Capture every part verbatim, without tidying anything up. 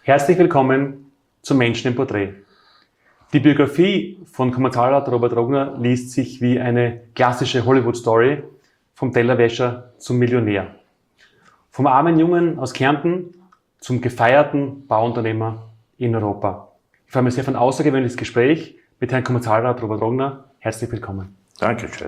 Herzlich willkommen zum Menschen im Porträt. Die Biografie von Kommerzialrat Robert Rogner liest sich wie eine klassische Hollywood-Story vom Tellerwäscher zum Millionär. Vom armen Jungen aus Kärnten zum gefeierten Bauunternehmer in Europa. Ich freue mich sehr auf ein außergewöhnliches Gespräch mit Herrn Kommerzialrat Robert Rogner. Herzlich willkommen. Dankeschön.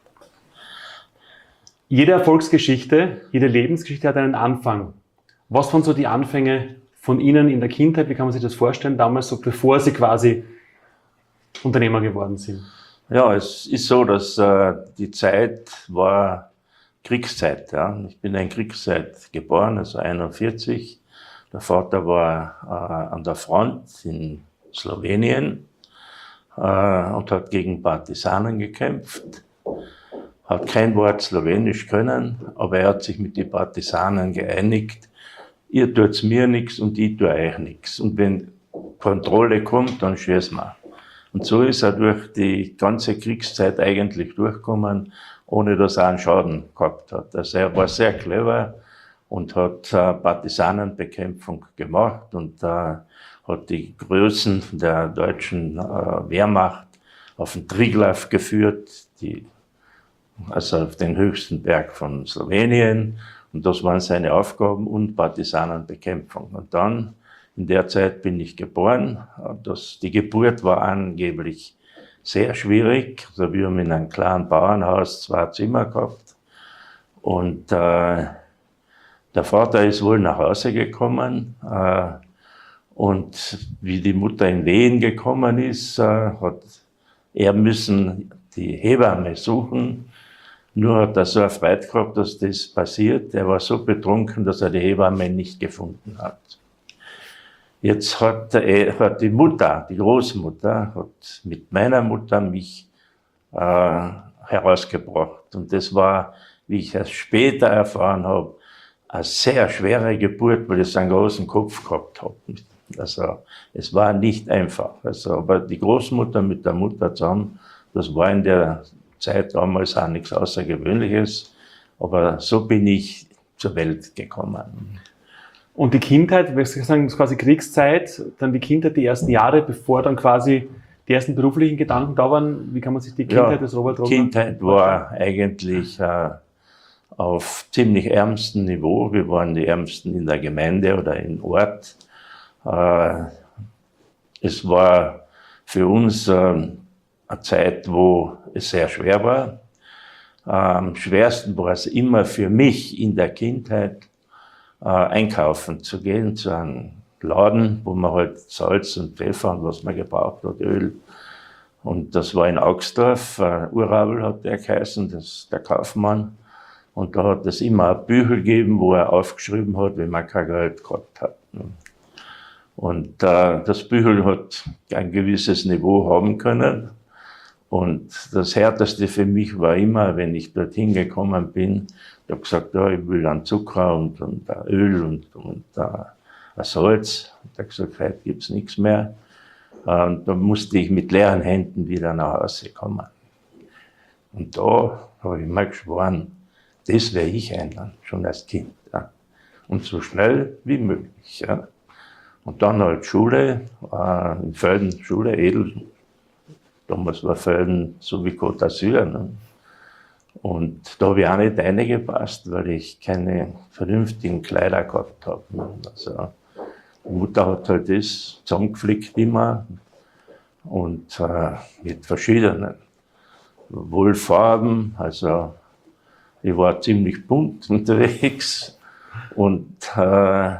Jede Erfolgsgeschichte, jede Lebensgeschichte hat einen Anfang. Was waren so die Anfänge von Ihnen in der Kindheit? Wie kann man sich das vorstellen, damals, so bevor Sie quasi Unternehmer geworden sind? Ja, es ist so, dass äh, die Zeit war Kriegszeit. Ja. Ich bin in Kriegszeit geboren, also einundvierzig. Der Vater war äh, an der Front in Slowenien äh, und hat gegen Partisanen gekämpft. Hat kein Wort Slowenisch können, aber er hat sich mit den Partisanen geeinigt. Ihr tut's mir nichts und ich tue euch nichts. Und wenn Kontrolle kommt, dann schießen wir. Und so ist er durch die ganze Kriegszeit eigentlich durchgekommen, ohne dass er einen Schaden gehabt hat. Also er war sehr clever und hat äh, Partisanenbekämpfung gemacht und äh, hat die Größen der deutschen äh, Wehrmacht auf den Triglav geführt, die, also auf den höchsten Berg von Slowenien. Und das waren seine Aufgaben und Partisanenbekämpfung. Und dann, in der Zeit bin ich geboren. Das, die Geburt war angeblich sehr schwierig. Also wir haben in einem kleinen Bauernhaus zwei Zimmer gehabt. Und äh, der Vater ist wohl nach Hause gekommen. Äh, und wie die Mutter in Wehen gekommen ist, äh, hat er müssen die Hebamme suchen. Nur hat er so eine Freude gehabt, dass das passiert. Er war so betrunken, dass er die Hebamme nicht gefunden hat. Jetzt hat, er, hat die Mutter, die Großmutter, hat mit meiner Mutter mich äh, herausgebracht. Und das war, wie ich erst später erfahren habe, eine sehr schwere Geburt, weil ich einen großen Kopf gehabt habe. Also es war nicht einfach. Also, aber die Großmutter mit der Mutter zusammen, das war in der Zeit damals auch nichts Außergewöhnliches, aber so bin ich zur Welt gekommen. Und die Kindheit, würde ich sagen, das ist quasi Kriegszeit, dann die Kindheit, die ersten Jahre, bevor dann quasi die ersten beruflichen Gedanken da waren. Wie kann man sich die Kindheit ja, des Robert Rogner vorstellen? Kindheit war eigentlich äh, auf ziemlich ärmstem Niveau. Wir waren die Ärmsten in der Gemeinde oder im Ort. Äh, es war für uns äh, eine Zeit, wo es sehr schwer war. Am schwersten war es immer für mich in der Kindheit, äh, einkaufen zu gehen, zu einem Laden, wo man halt Salz und Pfeffer und was man gebraucht hat, Öl. Und das war in Augsdorf, äh, Urabel hat der geheißen, das ist der Kaufmann. Und da hat es immer ein Büchel gegeben, wo er aufgeschrieben hat, wenn man kein Geld gehabt hat. Und äh, das Büchel hat ein gewisses Niveau haben können. Und das Härteste für mich war immer, wenn ich dorthin gekommen bin, ich habe gesagt, ja, ich will einen Zucker und, und ein Öl und, und uh, ein Salz. Und er hat gesagt, heute gibt's nichts mehr. Und dann musste ich mit leeren Händen wieder nach Hause kommen. Und da habe ich mir geschworen, das werde ich ändern, schon als Kind. Ja. Und so schnell wie möglich. Ja. Und dann halt Schule, äh, in Felden, Schule, Edel. Damals war Felden so wie Côte d'Azur. Ne? Und da habe ich auch nicht reingepasst, weil ich keine vernünftigen Kleider gehabt habe. Ne? Also, die Mutter hat halt das zusammengeflickt immer und äh, mit verschiedenen Wollfarben. Also ich war ziemlich bunt unterwegs und äh,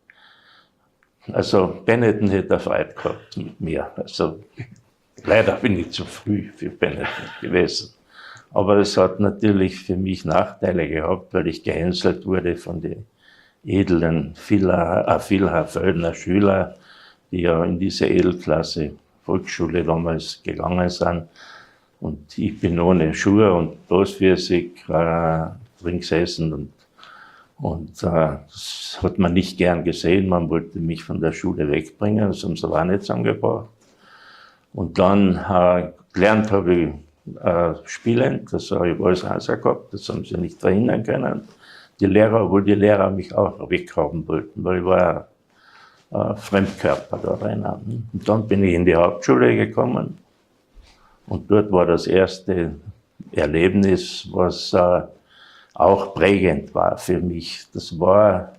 also Benetton hätte er Freude gehabt mit mir. Also leider bin ich zu früh für Benetton gewesen. Aber es hat natürlich für mich Nachteile gehabt, weil ich gehänselt wurde von den edlen Vilha-Feldener Schüler, die ja in diese Edelklasse Volksschule damals gegangen sind. Und ich bin ohne Schuhe und bloßfüßig äh, drin gesessen und, und äh, das hat man nicht gern gesehen. Man wollte mich von der Schule wegbringen, das haben sie aber auch nicht zusammengebracht. Und dann äh, gelernt habe ich äh, spielend, das habe ich alles Hauser gehabt, das haben sie nicht verhindern können. Die Lehrer, obwohl die Lehrer mich auch weghaben wollten, weil ich war äh, Fremdkörper da drinnen. Und dann bin ich in die Hauptschule gekommen und dort war das erste Erlebnis, was äh, auch prägend war für mich. Das war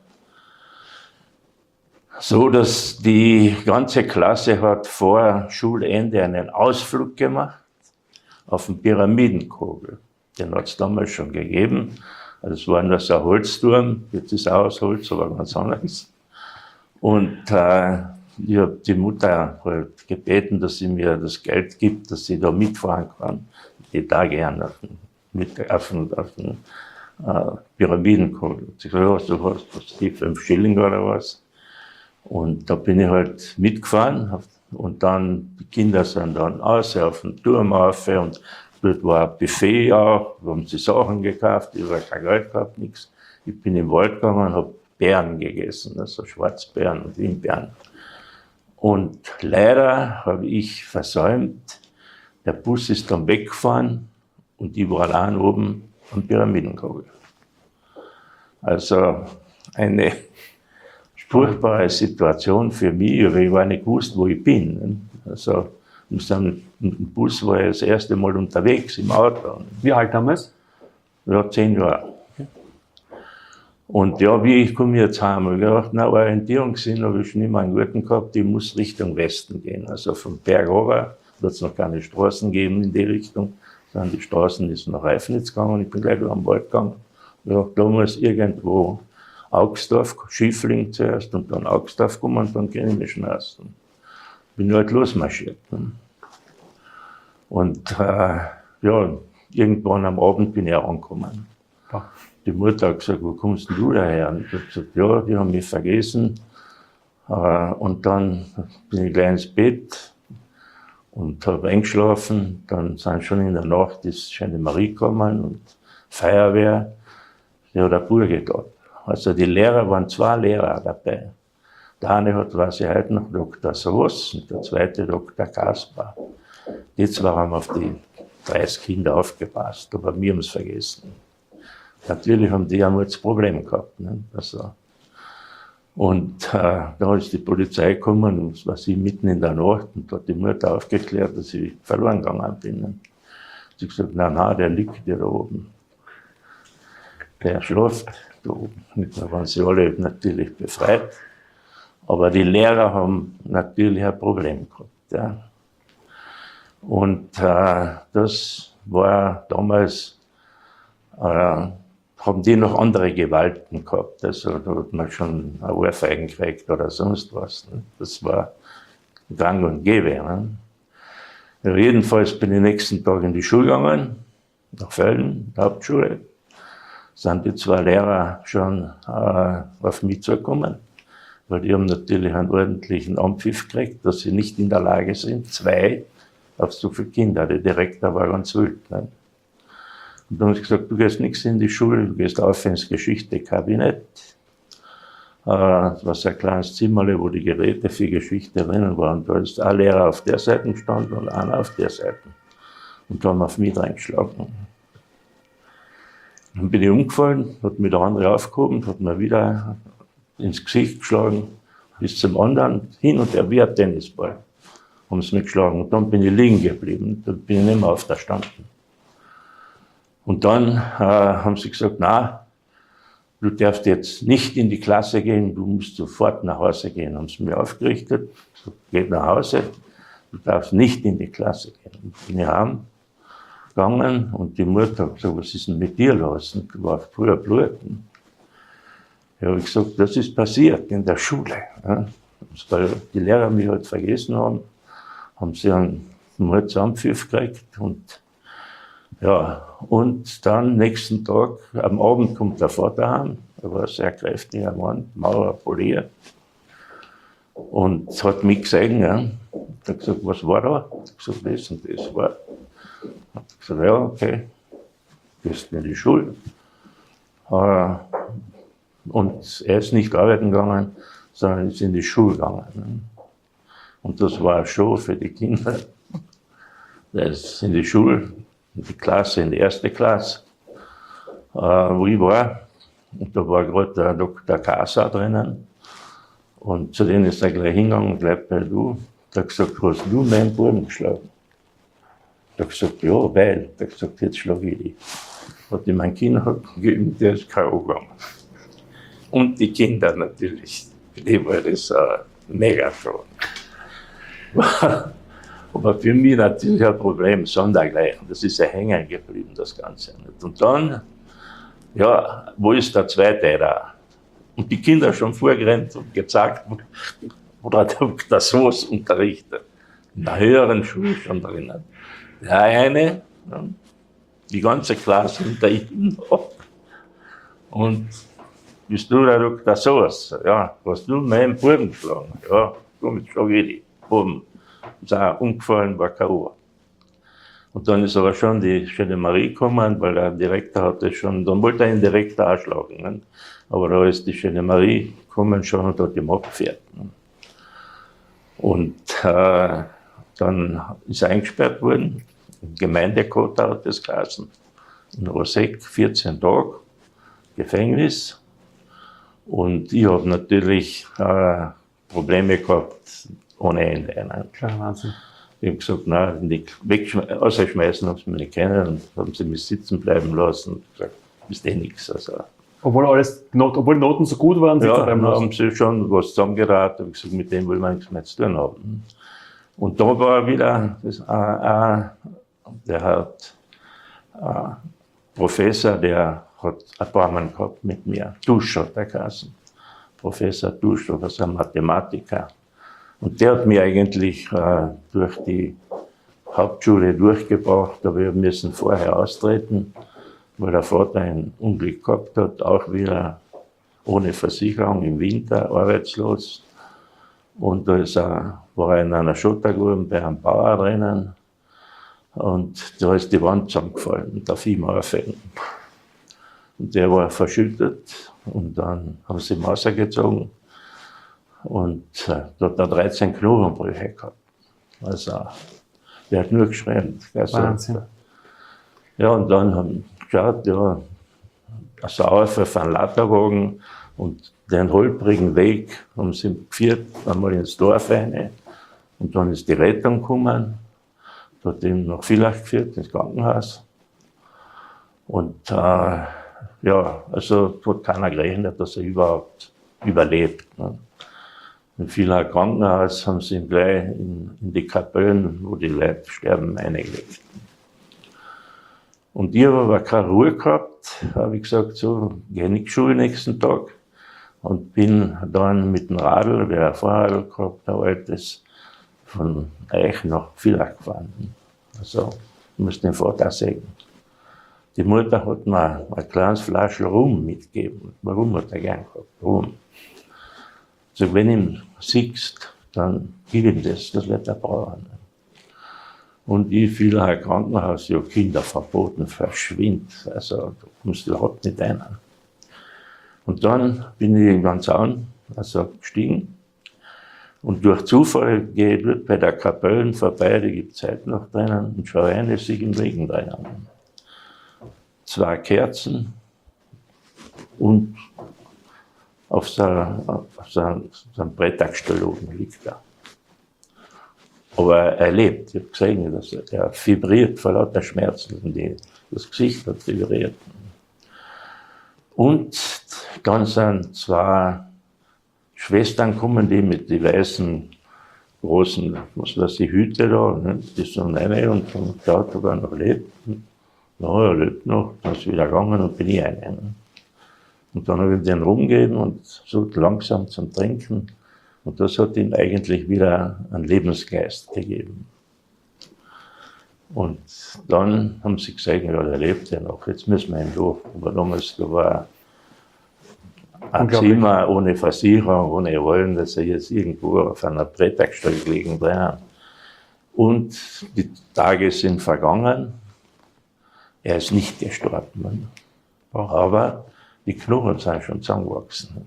so, dass die ganze Klasse hat vor Schulende einen Ausflug gemacht auf den Pyramidenkogel. Den hat es damals schon gegeben. Also es war nur so ein Holzturm, jetzt ist auch aus Holz, aber ganz anders. Und äh, ich habe die Mutter halt gebeten, dass sie mir das Geld gibt, dass sie da mitfahren kann. Ich da gerne auf den, mit, auf den, auf den äh, Pyramidenkogel. Sie gesagt, ja, du hast was, die fünf Schilling oder was. Und da bin ich halt mitgefahren und dann, die Kinder sind dann aus, auf den Turm rauf und dort war ein Buffet auch, da haben sie Sachen gekauft, ich habe kein Geld gehabt, nichts. Ich bin im Wald gegangen und habe Beeren gegessen, also Schwarzbeeren und Himbeeren. Und leider habe ich versäumt, der Bus ist dann weggefahren und ich war allein oben am Pyramidenkogel. Also eine furchtbare Situation für mich, aber ich war nicht gewusst, wo ich bin. Also mit dem Bus war ich das erste Mal unterwegs im Auto. Wie alt damals? Ja, zehn Jahre. Und ja, wie ich komme jetzt heim? Ich habe gedacht, na, Orientierungssinn habe ich schon immer einen guten gehabt, ich muss Richtung Westen gehen. Also vom Berg runter, da hat es noch keine Straßen gegeben in die Richtung, sondern die Straßen ist nach Reifnitz gegangen, ich bin gleich am Wald gegangen. Ich dachte, da muss irgendwo Augsdorf, Schiefling zuerst und dann Augsdorf gekommen und dann Grimischen erst. Bin halt losmarschiert. Und äh, ja, irgendwann am Abend bin ich auch angekommen. Ja. Die Mutter hat gesagt, wo kommst denn du daher? Und ich habe gesagt, ja, die haben mich vergessen. Äh, und dann bin ich gleich ins Bett und habe eingeschlafen. Dann sind schon in der Nacht ist Gendarmerie gekommen und Feuerwehr. Die hat eine Burge gehabt. Also die Lehrer waren zwei Lehrer dabei. Der eine hat, weiß ich heute noch, Doktor Soos und der zweite Doktor Kaspar. Die zwei haben auf die dreißig Kinder aufgepasst, aber wir haben es vergessen. Natürlich haben die einmal das Problem gehabt. Ne? Also, und äh, da ist die Polizei gekommen, und das war sie mitten in der Nacht, und hat die Mutter aufgeklärt, dass ich verloren gegangen bin. Ne? Sie hat gesagt, nein, nein, der liegt ja da oben. Der schläft da oben. Da waren sie alle natürlich befreit. Aber die Lehrer haben natürlich ein Problem gehabt. Ja. Und äh, das war damals, äh, haben die noch andere Gewalten gehabt. Also da hat man schon eine Ohrfeigen gekriegt oder sonst was. Ne. Das war gang und gäbe. Ne. Ja, jedenfalls bin ich nächsten Tag in die Schule gegangen, nach Völlen, der Hauptschule. Sind die zwei Lehrer schon äh, auf mich zugekommen, weil die haben natürlich einen ordentlichen Anpfiff gekriegt, dass sie nicht in der Lage sind, zwei auf so viele Kinder. Der Direktor war ganz wild. Ne? Und dann haben sie gesagt, du gehst nichts in die Schule, du gehst auf ins Geschichte-Kabinett. Äh, das war so ein kleines Zimmerle, wo die Geräte für Geschichte drinnen waren. Da ist ein Lehrer auf der Seite gestanden und einer auf der Seite. Und da haben wir auf mich reingeschlagen. Dann bin ich umgefallen, hat mir der andere aufgehoben, hat mir wieder ins Gesicht geschlagen, bis zum anderen, hin und her wie ein Tennisball, haben sie mich geschlagen. Und dann bin ich liegen geblieben, dann bin ich nicht mehr auferstanden. Und dann äh, haben sie gesagt, na, du darfst jetzt nicht in die Klasse gehen, du musst sofort nach Hause gehen. Haben sie mir aufgerichtet, so, geht nach Hause, du darfst nicht in die Klasse gehen. Und bin ich heim gegangen und die Mutter hat gesagt, was ist denn mit dir los? Und du warst früher bluten. Ja, habe ich gesagt, das ist passiert in der Schule. Ja. Weil die Lehrer mich halt vergessen haben, haben sie einen Mordsampfiff gekriegt und ja, und dann nächsten Tag, am Abend kommt der Vater heim, er war ein sehr kräftiger Mann, Maurer poliert und hat mich gesehen, ja. Er hat gesagt, was war da? Ich habe gesagt, das und das war. Ich habe gesagt, ja, okay, gehst in die Schule. Und er ist nicht arbeiten gegangen, sondern ist in die Schule gegangen. Und das war schon für die Kinder. Er ist in die Schule, in die Klasse, in die erste Klasse, wo ich war. Und da war gerade der Doktor Kasa drinnen. Und zu denen ist er gleich hingegangen und gleich bei du. Der hat gesagt, hast du meinen Buben geschlagen? Der hat gesagt, ja, weil. Der hat gesagt, jetzt schlage ich dich. Hat ihm mein Kind gegeben, der ist K O gegangen. Und die Kinder natürlich. Für die war das ein Megatron. Aber für mich natürlich ein Problem, sondergleichen. Das ist ja hängen geblieben, das Ganze. Und dann, ja, wo ist der Zweite da? Und die Kinder schon vorgerannt und gezeigt, wo der Doktor sowas unterrichtet. In der höheren Schule schon drinnen. Der eine, die ganze Klasse hinter ihm. Und bist du der Doktor sowas? Ja, hast du meinen Buben geschlagen? Ja, komm, jetzt schlage ich dich. Buben. Ist auch umgefallen, war K O. Und dann ist aber schon die schöne Marie gekommen, weil der Direktor hatte schon, dann wollte er ihn direkt anschlagen. Ne? Aber da ist die schöne Marie gekommen schon und hat ihm abgefährt. Ne? Und äh, dann ist er eingesperrt worden, im Gemeindekota hat das geheißen, in Rosek, vierzehn Tage Gefängnis. Und ich habe natürlich äh, Probleme gehabt, ohne Ende. Ne? Klar, Wahnsinn. Ich habe gesagt, nein, nicht rausschmeißen haben sie mich nicht kennen und haben sie mich sitzen bleiben lassen und gesagt, ist eh nichts. Also, Obwohl, alles, Not, obwohl die Noten so gut waren, sitzen ja, bleiben dann lassen. haben sie schon was zusammengeraten und gesagt, mit dem will man nichts mehr zu tun haben. Und da war wieder, das, äh, äh, der hat äh, Professor, der hat ein paar Mal gehabt mit mir, Dusch hat er geheißen. Professor Dusch, das ist ein Mathematiker. Und der hat mich eigentlich äh, durch die Hauptschule durchgebracht, aber wir müssen vorher austreten, weil der Vater ein Unglück gehabt hat, auch wieder ohne Versicherung im Winter, arbeitslos. Und da ist er, war er in einer Schottergrube bei einem Bauer drinnen und da ist die Wand zusammengefallen und auf ihm aufhängen. Und der war verschüttet und dann haben sie ihn rausgezogen. Und äh, da hat er dreizehn Knochenbrüche gehabt. Also, der hat nur geschrien. Also, Wahnsinn. ja, und dann haben wir geschaut, ja, ein Sauerpfeffer für einen Latterwagen und den holprigen Weg haben sie geführt, einmal ins Dorf rein. Und dann ist die Rettung gekommen, da hat ihn nach Villach geführt, ins Krankenhaus. Und äh, ja, also hat keiner gerechnet, dass er überhaupt überlebt. Ne? In Villach Krankenhaus haben sie ihn gleich in, in die Kapellen, wo die Leute sterben, eingelegt. Und ich habe aber keine Ruhe gehabt, habe ich gesagt, so, gehe nicht Schule nächsten Tag. Und bin dann mit dem Radl, wer ein Fahrradl gehabt, ein altes, von Eich nach Villach gefahren. Also, ich muss den Vater sägen. Die Mutter hat mir ein kleines Flaschel Rum mitgegeben. Warum hat er gern gehabt? Rum. Also, wenn du ihn siehst, dann gib ihm das, das wird er brauchen. Und ich fiel ein Krankenhaus, ja, Kinder verboten, verschwind. Also, da kommst du überhaupt nicht rein. Und dann bin ich in den Zaun, also gestiegen. Und durch Zufall gehe ich dort bei der Kapellen vorbei, die gibt es heute noch drinnen, und schaue rein, es liegt im Regen drinnen. Zwei Kerzen und auf so, auf so, so einem Brettgestell oben liegt er. Aber er lebt, ich habe gesehen, dass er, er vibriert vor lauter Schmerzen, und die, das Gesicht hat vibriert. Und dann sind zwei Schwestern gekommen, die mit den weißen, großen, was weiß ich, Hüte da, ne, die sind rein und haben geschaut, ob er noch lebt. Ja, er lebt noch, dann ist wieder gegangen und bin ich rein. Ne. Und dann habe ich den rumgegeben und so langsam zum Trinken. Und das hat ihm eigentlich wieder einen Lebensgeist gegeben. Und dann haben sie gesagt, ja, der lebt ja noch, jetzt müssen wir ihn durch. Aber damals, da war ein Zimmer ohne Versicherung, ohne Rollen, dass er jetzt irgendwo auf einer Brettgestell liegen drin. Und die Tage sind vergangen. Er ist nicht gestorben. Aber die Knochen sind schon zusammengewachsen.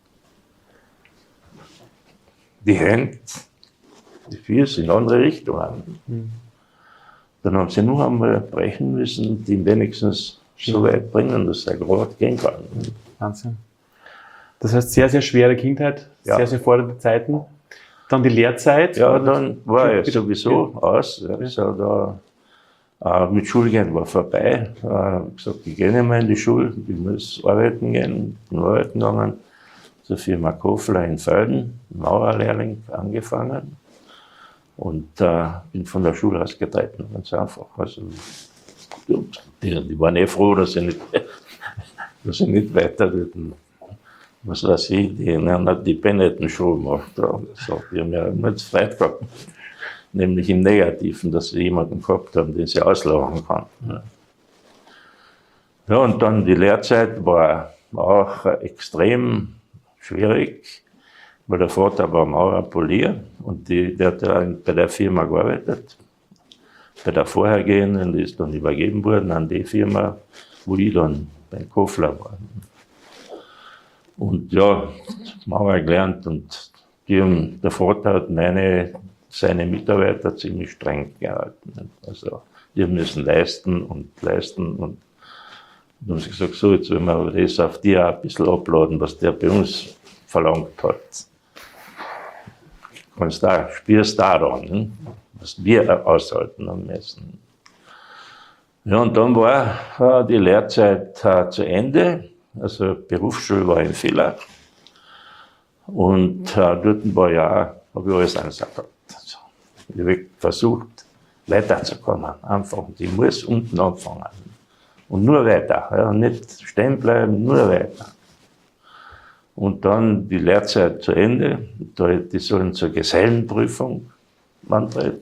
Die Hände, die Füße in andere Richtungen. Mhm. Dann haben sie noch einmal brechen müssen, die ihn wenigstens so weit bringen, dass er gerade gehen kann. Wahnsinn. Das heißt, sehr, sehr schwere Kindheit, Ja. sehr, sehr fordernde Zeiten. Dann die Lehrzeit. Ja, dann war ich Bitte, sowieso bitte. aus. Ja, also da, äh, mit Schulgehen war vorbei. Ich äh, habe gesagt, ich gehe nicht mehr in die Schule, ich muss arbeiten gehen. Bin arbeiten gegangen, zur Firma Kofler in Felden, Maurerlehrling angefangen. Und äh, bin von der Schule ausgetreten, ganz einfach. Also, die, die waren eh froh, dass ich nicht, dass ich nicht weiter dort, was weiß ich, die, die Benetton-Schule gemacht habe. So, die haben ja immer Zeit gehabt, nämlich im Negativen, dass sie jemanden gehabt haben, den sie auslachen konnten. Ja, und dann die Lehrzeit war auch extrem schwierig, weil der Vater war Maurer Polier und die, der hat ja bei der Firma gearbeitet. Bei der vorhergehenden, die ist dann übergeben worden an die Firma, wo ich dann beim Kofler war. Und ja, Maurer gelernt und die haben, der Vater hat meine, seine Mitarbeiter ziemlich streng gehalten. Also die müssen leisten und leisten und dann haben sie gesagt, so, jetzt wollen wir aber das auf die auch ein bisschen abladen, was der bei uns verlangt hat. Kannst da, spürst da dann, ne? Was wir aushalten haben müssen. Ja, und dann war äh, die Lehrzeit äh, zu Ende. Also Berufsschule war in Villach. Und äh, dort war ja, habe ich alles angesagt. Also, ich habe versucht, weiterzukommen. Einfach. Und ich muss unten anfangen. Und nur weiter. Ja, nicht stehen bleiben, nur weiter. Und dann die Lehrzeit zu Ende. Die sollen zur Gesellenprüfung antreten.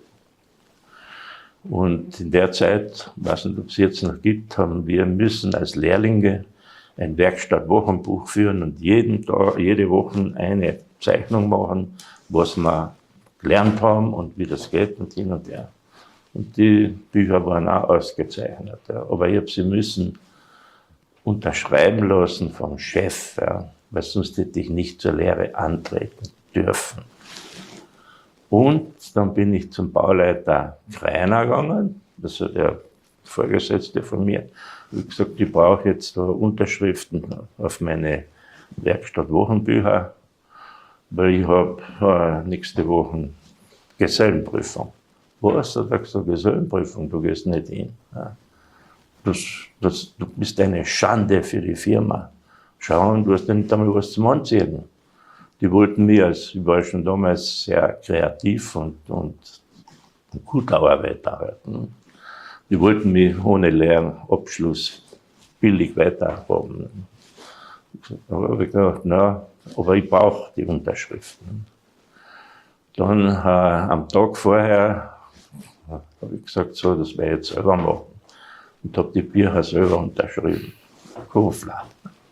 Und in der Zeit, ich weiß nicht, ob es jetzt noch gibt, haben wir müssen als Lehrlinge ein Werkstattwochenbuch führen und jeden Tag, jede Woche eine Zeichnung machen, was wir gelernt haben und wie das geht und hin und her. Und die Bücher waren auch ausgezeichnet. Ja. Aber ich habe sie müssen unterschreiben lassen vom Chef, ja, weil sonst hätte ich nicht zur Lehre antreten dürfen. Und dann bin ich zum Bauleiter Kreiner gegangen, das ist der Vorgesetzte von mir. Ich habe gesagt, ich brauche jetzt Unterschriften auf meine Werkstattwochenbücher, weil ich habe äh, nächste Woche Gesellenprüfung. Was? Hat er gesagt, Gesellenprüfung, du gehst nicht hin. Ja. Das, das, du bist eine Schande für die Firma. Schau, du hast nicht einmal was zum Anziehen. Die wollten mich als, ich war schon damals sehr kreativ und, und gut arbeiten. Die wollten mich ohne Lehrabschluss billig weiterhaben. Da habe ich gedacht, na, aber ich brauche die Unterschriften. Dann äh, am Tag vorher habe ich gesagt, so, das werde ich jetzt selber machen. Und habe die Bücher selber unterschrieben. Kofler.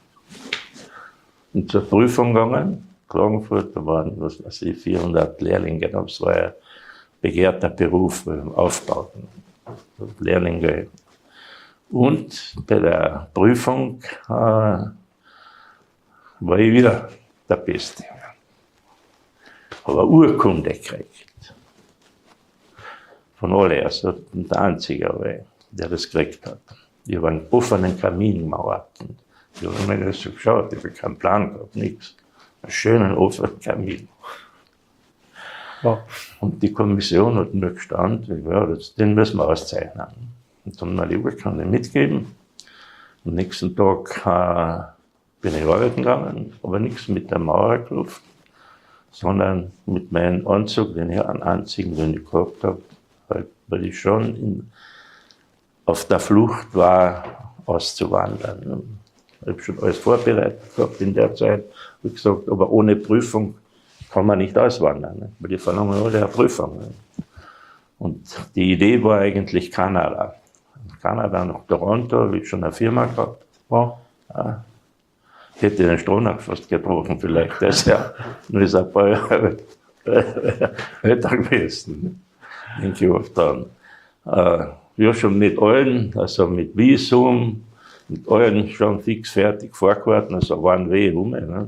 Und zur Prüfung gegangen. Klagenfurt, da waren, was weiß ich, vierhundert Lehrlinge, das war ein begehrter Beruf beim Aufbauten. Lehrlinge. Und bei der Prüfung äh, war ich wieder der Beste. Aber Urkunde gekriegt. Von alle, also der Einzige, der das gekriegt hat. Ich habe einen offenen Kamin gemauert. Ich habe mir das so geschaut, ich habe keinen Plan gehabt, nichts. Einen schönen offenen Kamin. Ja. Und die Kommission hat nur gestanden, ja, das, den müssen wir auszeichnen. Und dann habe ich die Urkunde mitgegeben. Am nächsten Tag äh, bin ich arbeiten gegangen, aber nichts mit der Maurerkluft, sondern mit meinem Anzug, den ich einen einzigen, den ich gehabt habe, weil, weil ich schon in, auf der Flucht war, auszuwandern. Ich habe schon alles vorbereitet gehabt in der Zeit. Wie gesagt, aber ohne Prüfung kann man nicht auswandern, ne? Weil die verlangen alle eine Prüfung. Ne? Und die Idee war eigentlich Kanada. Kanada nach Toronto, habe ich schon eine Firma gehabt. Wow. Ja. Ich hätte den Stronach fast gebrochen, vielleicht. Das ist ja nur ist ein paar Jahre älter gewesen. Denke ich oft dran. Äh, ja, schon mit allen, also mit Visum, mit allen schon fix fertig vorgehalten, also waren weh rum. Ne?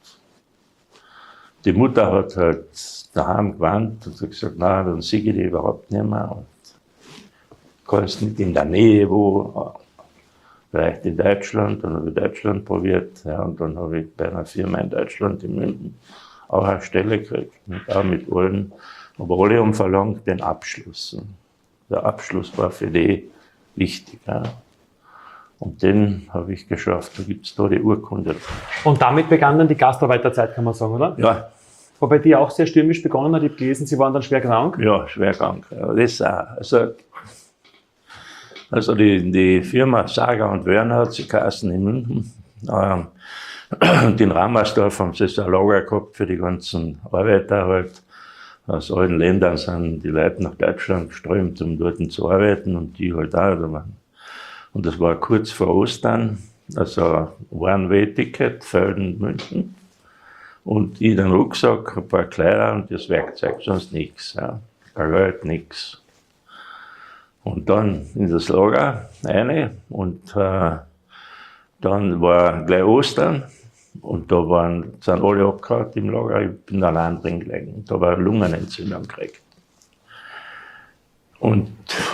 Die Mutter hat halt daheim gewarnt und hat gesagt, nein, dann sehe ich die überhaupt nicht mehr. Und kannst nicht in der Nähe wo. vielleicht in Deutschland, dann habe ich Deutschland probiert, ja, und dann habe ich bei einer Firma in Deutschland in München auch eine Stelle gekriegt, auch mit allen, aber alle haben verlangt den Abschluss. Und der Abschluss war für die wichtig. Ja. Und den habe ich geschafft, da gibt es da die Urkunde. Und damit begann dann die Gastarbeiterzeit, kann man sagen, oder? Ja. Wobei die auch sehr stürmisch begonnen hat. Ich habe gelesen, Sie waren dann schwer krank. Ja, schwer krank. Ja, das auch. Also, also die, die Firma Sager und Wörner hat sie geheißen in München. Ähm, und in Ramersdorf haben sie so ein Lager gehabt für die ganzen Arbeiter halt. Aus allen Ländern sind die Leute nach Deutschland geströmt, um dort zu arbeiten und die halt auch. Und das war kurz vor Ostern, also One-Way-Ticket, Felden, München. Und ich den Rucksack, ein paar Kleider und das Werkzeug, sonst nichts. Ja. Kein Geld, nichts. Und dann in das Lager rein und äh, dann war gleich Ostern und da waren, sind alle abgehauen im Lager, ich bin allein drin gelegen. Da war eine Lungenentzündung gekriegt. Und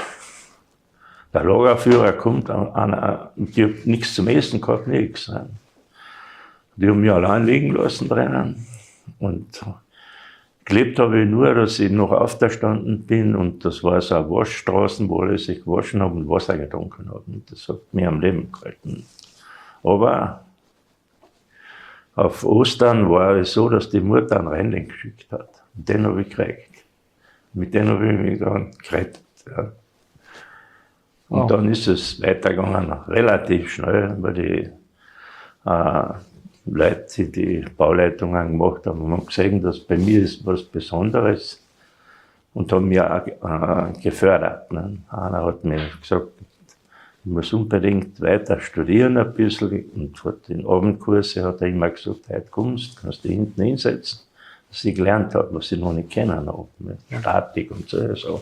der Lagerführer kommt, an, an, die haben nichts zum Essen gehabt, nichts. Ja. Die haben mich allein liegen lassen drinnen. Und gelebt habe ich nur, dass ich noch auferstanden bin. Und das war so eine Waschstraße, wo alle sich gewaschen haben und Wasser getrunken haben. Und das hat mich am Leben gehalten. Aber auf Ostern war es so, dass die Mutter einen Rennling geschickt hat. Und den habe ich gekriegt. Mit dem habe ich mich dann gerettet. Ja. Und oh. Dann ist es weitergegangen, relativ schnell, weil die äh, Leute, die die Bauleitungen gemacht haben, haben gesehen, dass bei mir ist was Besonderes und haben mich auch äh, gefördert. Ne? Einer hat mir gesagt, ich muss unbedingt weiter studieren ein bisschen und hat in Abendkurse hat er immer gesagt, heute kommst, kannst du hinten hinsetzen, dass ich gelernt habe, was ich noch nicht kennen habe, mit Statik und so. so.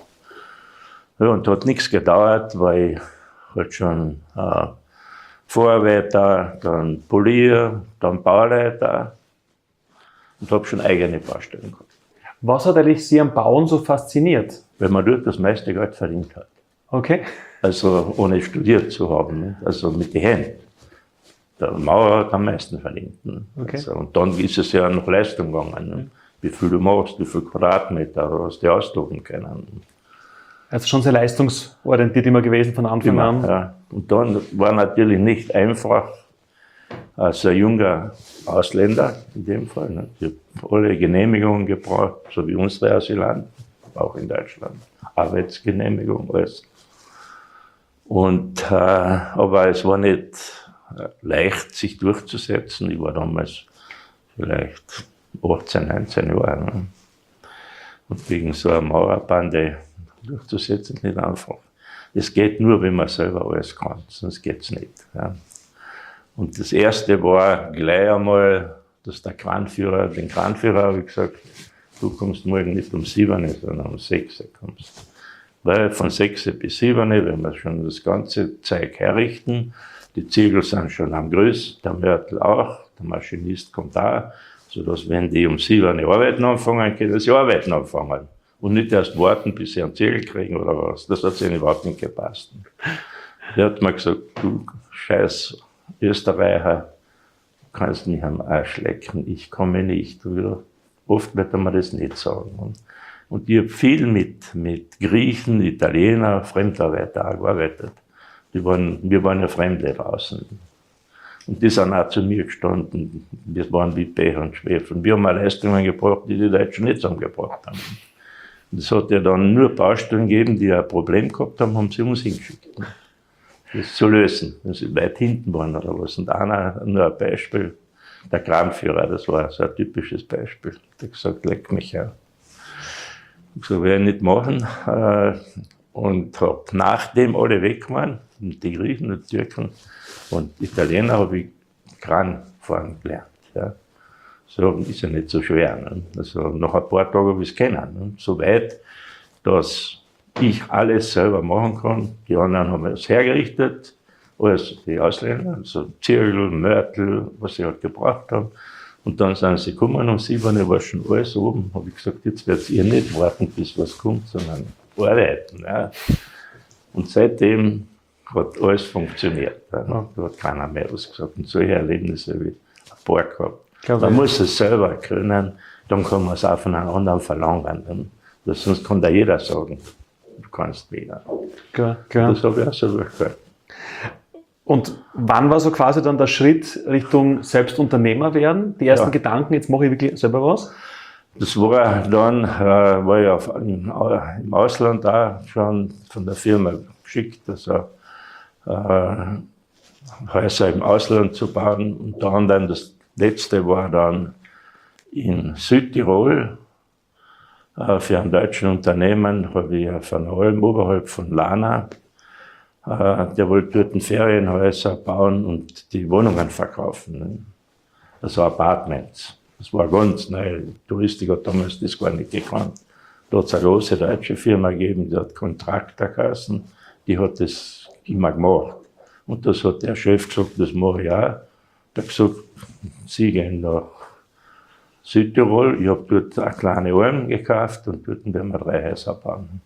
Ja, und hat nichts gedauert, weil ich halt schon äh, Vorarbeiter, dann Polier, dann Bauleiter und habe schon eigene Baustellen gehabt. Was hat eigentlich Sie am Bauen so fasziniert? Weil man dort das meiste Geld verdient hat. Okay. Also ohne studiert zu haben, nicht? Also mit den Händen. Der Maurer hat am meisten verdient. Okay. Also, und dann ist es ja nach Leistung gegangen. Ne? Wie viel du machst, wie viel Quadratmeter, du hast die austoben können. Also schon sehr leistungsorientiert immer gewesen von Anfang immer, an. Ja. Und dann war natürlich nicht einfach, als ein junger Ausländer in dem Fall. Ne? Ich habe alle Genehmigungen gebraucht, so wie unsere Asylanten, auch in Deutschland. Arbeitsgenehmigung, alles. Und, äh, aber es war nicht leicht, sich durchzusetzen. Ich war damals vielleicht achtzehn, neunzehn Jahre. Ne? Und gegen so eine Mauerbande durchzusetzen ist nicht einfach. Es geht nur, wenn man selber alles kann, sonst geht es nicht. Ja. Und das erste war gleich einmal, dass der Kranführer, den Kranführer habe ich gesagt, du kommst morgen nicht um sieben, sondern um sechs kommst. Weil von sechs bis sieben, wenn wir schon das ganze Zeug herrichten, die Ziegel sind schon am Größ, der Mörtel auch, der Maschinist kommt auch, sodass wenn die um sieben arbeiten anfangen, können sie arbeiten anfangen. Und nicht erst warten, bis sie einen Ziegel kriegen oder was. Das hat ihnen überhaupt nicht gepasst. Der hat mir gesagt, du scheiß Österreicher, du kannst mich am Arsch lecken, ich komme nicht. Oft wird man das nicht sagen. Und ich habe viel mit, mit Griechen, Italienern, Fremdarbeiter gearbeitet. Die waren, wir waren ja Fremde draußen. Und die sind auch zu mir gestanden. Wir waren wie Pech und Schwefel. Und wir haben auch Leistungen gebracht, die die Deutschen nicht zusammengebracht haben. Und es hat ja dann nur Baustellen gegeben, die ein Problem gehabt haben, haben sie uns hingeschickt. Das zu lösen, wenn sie weit hinten waren oder was. Und einer, nur ein Beispiel, der Kranführer, das war so ein typisches Beispiel. Der hat gesagt, leck mich auch. So werde ich nicht machen. Und habe, nachdem alle weg waren, die Griechen, die Türken und Italiener, habe ich Kran fahren gelernt. Ja. So ist ja nicht so schwer. Ne? Also nach ein paar Tagen habe ich es kennen. Ne? So weit, dass ich alles selber machen kann. Die anderen haben es hergerichtet, alles die Ausländer, also Zirkel, Mörtel, was sie halt gebraucht haben. Und dann sind sie gekommen um sieben, war schon alles oben. Habe ich gesagt, jetzt werdet ihr nicht warten, bis was kommt, sondern arbeiten. Ja. Und seitdem hat alles funktioniert. Ja. Da hat keiner mehr ausgesagt. Und solche Erlebnisse wie ein paar gehabt. Glaube Man ich. muss es selber können, dann kann man es auch von einem anderen verlangen. Weil sonst kann da jeder sagen, du kannst mehr. Klar, klar. Das habe ich auch selber gehört. Und wann war so quasi dann der Schritt Richtung Selbstunternehmer werden? Die ersten Ja. Gedanken, jetzt mache ich wirklich selber was? Das war dann, äh, war ich auf, im, im Ausland auch schon von der Firma geschickt, also äh, Häuser im Ausland zu bauen. Und dann, dann das letzte war dann in Südtirol. Äh, für ein deutsches Unternehmen habe ich auf einer Alm oberhalb von Lana. Äh, der wollte dort Ferienhäuser bauen und die Wohnungen verkaufen. Ne? Also Apartments. Das war ganz neu. Die Touristik hat damals das gar nicht gekannt. Da hat es eine große deutsche Firma gegeben, die hat Kontraktor geheißen, die hat das immer gemacht. Und das hat der Chef gesagt, das mache ich auch. Der hat gesagt, Sie gehen nach Südtirol, ich habe dort eine kleine Alm gekauft und dort werden wir drei Häuser bauen.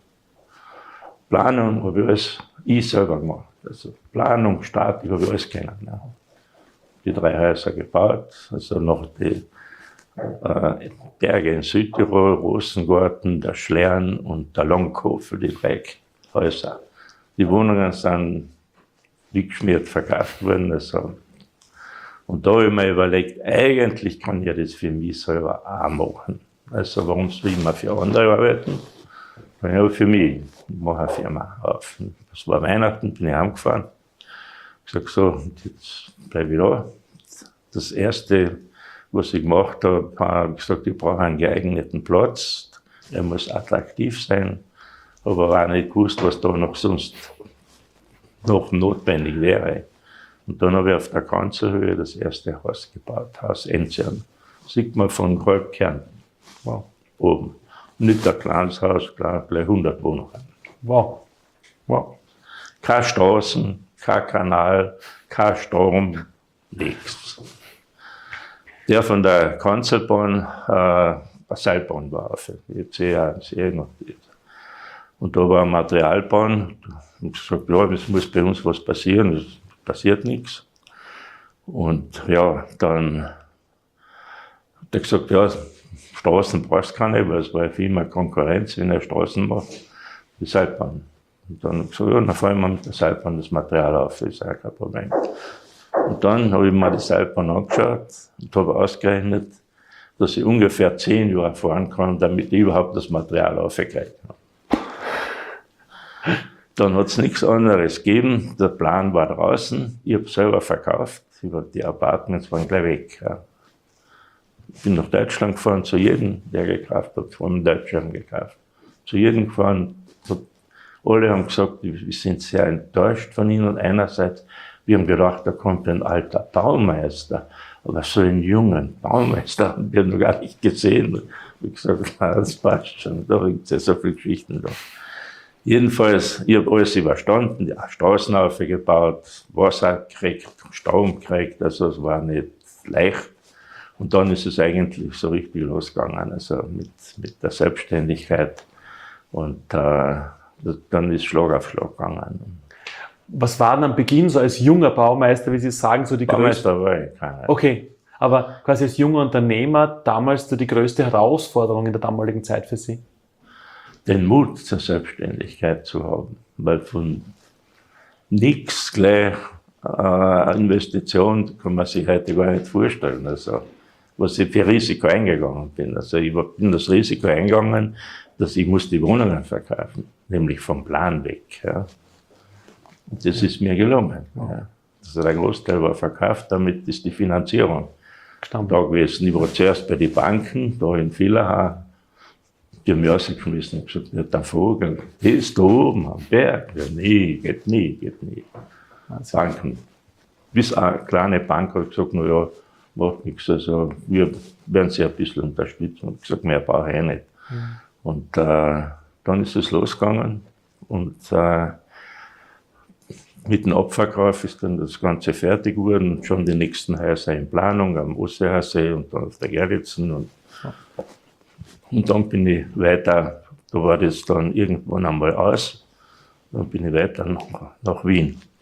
Planung habe ich alles ich selber gemacht. Also Planung, Start, ich habe alles kennen. Ja. Die drei Häuser gebaut, also noch die äh, Berge in Südtirol, Rosengarten, der Schlern und der Langhof, die drei Häuser. Die Wohnungen sind wie geschmiert verkauft worden. Also. Und da habe ich mir überlegt, eigentlich kann ich das für mich selber auch machen. Also warum soll ich immer für andere arbeiten? Ich habe für mich, ich mache eine Firma auf. Das war Weihnachten, bin ich heimgefahren. Ich habe gesagt, so, jetzt bleibe ich da. Das Erste, was ich gemacht habe, habe ich gesagt, ich brauche einen geeigneten Platz. Er muss attraktiv sein. Aber auch nicht gewusst, was da noch sonst noch notwendig wäre. Und dann habe ich auf der Kanzelhöhe das erste Haus gebaut, Haus Enzian. Sieht man von Halbkern, ja, oben. Nicht ein kleines Haus, klar, gleich hundert Wohnungen. Wow. Wow. Keine Straßen, kein Kanal, kein Strom, nichts. Der von der Kanzelbahn, äh, eine Seilbahn war auf, die C eins irgendwie. Und da war eine Materialbahn. Ich habe gesagt, ja, es muss bei uns was passieren, es passiert nichts. Und ja, dann hat er gesagt, ja, Straßen brauchst du keine, weil es war ja viel mehr Konkurrenz, wenn er Straßen macht, die Seilbahn. Und dann habe ich gesagt, ja, dann fahren wir mit der Seilbahn das Material auf, das ist auch kein Problem. Und dann habe ich mir die Seilbahn angeschaut und habe ausgerechnet, dass ich ungefähr zehn Jahre fahren kann, damit ich überhaupt das Material aufkriege. Dann hat es nichts anderes gegeben, der Plan war draußen, ich habe selber verkauft, die Apartments waren gleich weg. Ja. Ich bin nach Deutschland gefahren, zu jedem, der gekauft hat, von Deutschland gekauft. Zu jedem gefahren, alle haben gesagt, wir sind sehr enttäuscht von Ihnen einerseits. Wir haben gedacht, da kommt ein alter Baumeister, aber so einen jungen Baumeister haben wir noch gar nicht gesehen. Ich habe gesagt, na, das passt schon, da gibt es ja so viele Geschichten da. Jedenfalls, ich habe alles überstanden, die Straßen aufgebaut, Wasser gekriegt, Strom gekriegt, also es war nicht leicht. Und dann ist es eigentlich so richtig losgegangen, also mit, mit der Selbstständigkeit. Und äh, dann ist Schlag auf Schlag gegangen. Was war denn am Beginn so als junger Baumeister, wie Sie sagen, so die größte? Baumeister war ich keiner. Okay, aber quasi als junger Unternehmer damals so die größte Herausforderung in der damaligen Zeit für Sie? Den Mut zur Selbstständigkeit zu haben, weil von nichts gleich äh, Investition kann man sich heute gar nicht vorstellen. Also, was ich für Risiko eingegangen bin. Also ich bin das Risiko eingegangen, dass ich muss die Wohnungen verkaufen, nämlich vom Plan weg. Ja. Und das ist mir gelungen. Ja. Also der Großteil war verkauft, damit ist die Finanzierung da gewesen. Ich war zuerst bei den Banken, da in Villach. Die haben mich rausgeschmissen und gesagt, ja, der Vogel, der ist da oben am Berg. Ja, nee, geht nie, geht nie. Banken. Bis eine kleine Bank hat gesagt, na ja, macht nichts, also wir werden sie ein bisschen unterstützen. Und gesagt, mehr brauche ich nicht. Mhm. Und äh, dann ist es losgegangen und äh, mit dem Abverkauf ist dann das Ganze fertig geworden und schon die nächsten Häuser in Planung am Osterhasee und dann auf der Gerlitzen. Und, und dann bin ich weiter, da war das dann irgendwann einmal aus, dann bin ich weiter nach, nach Wien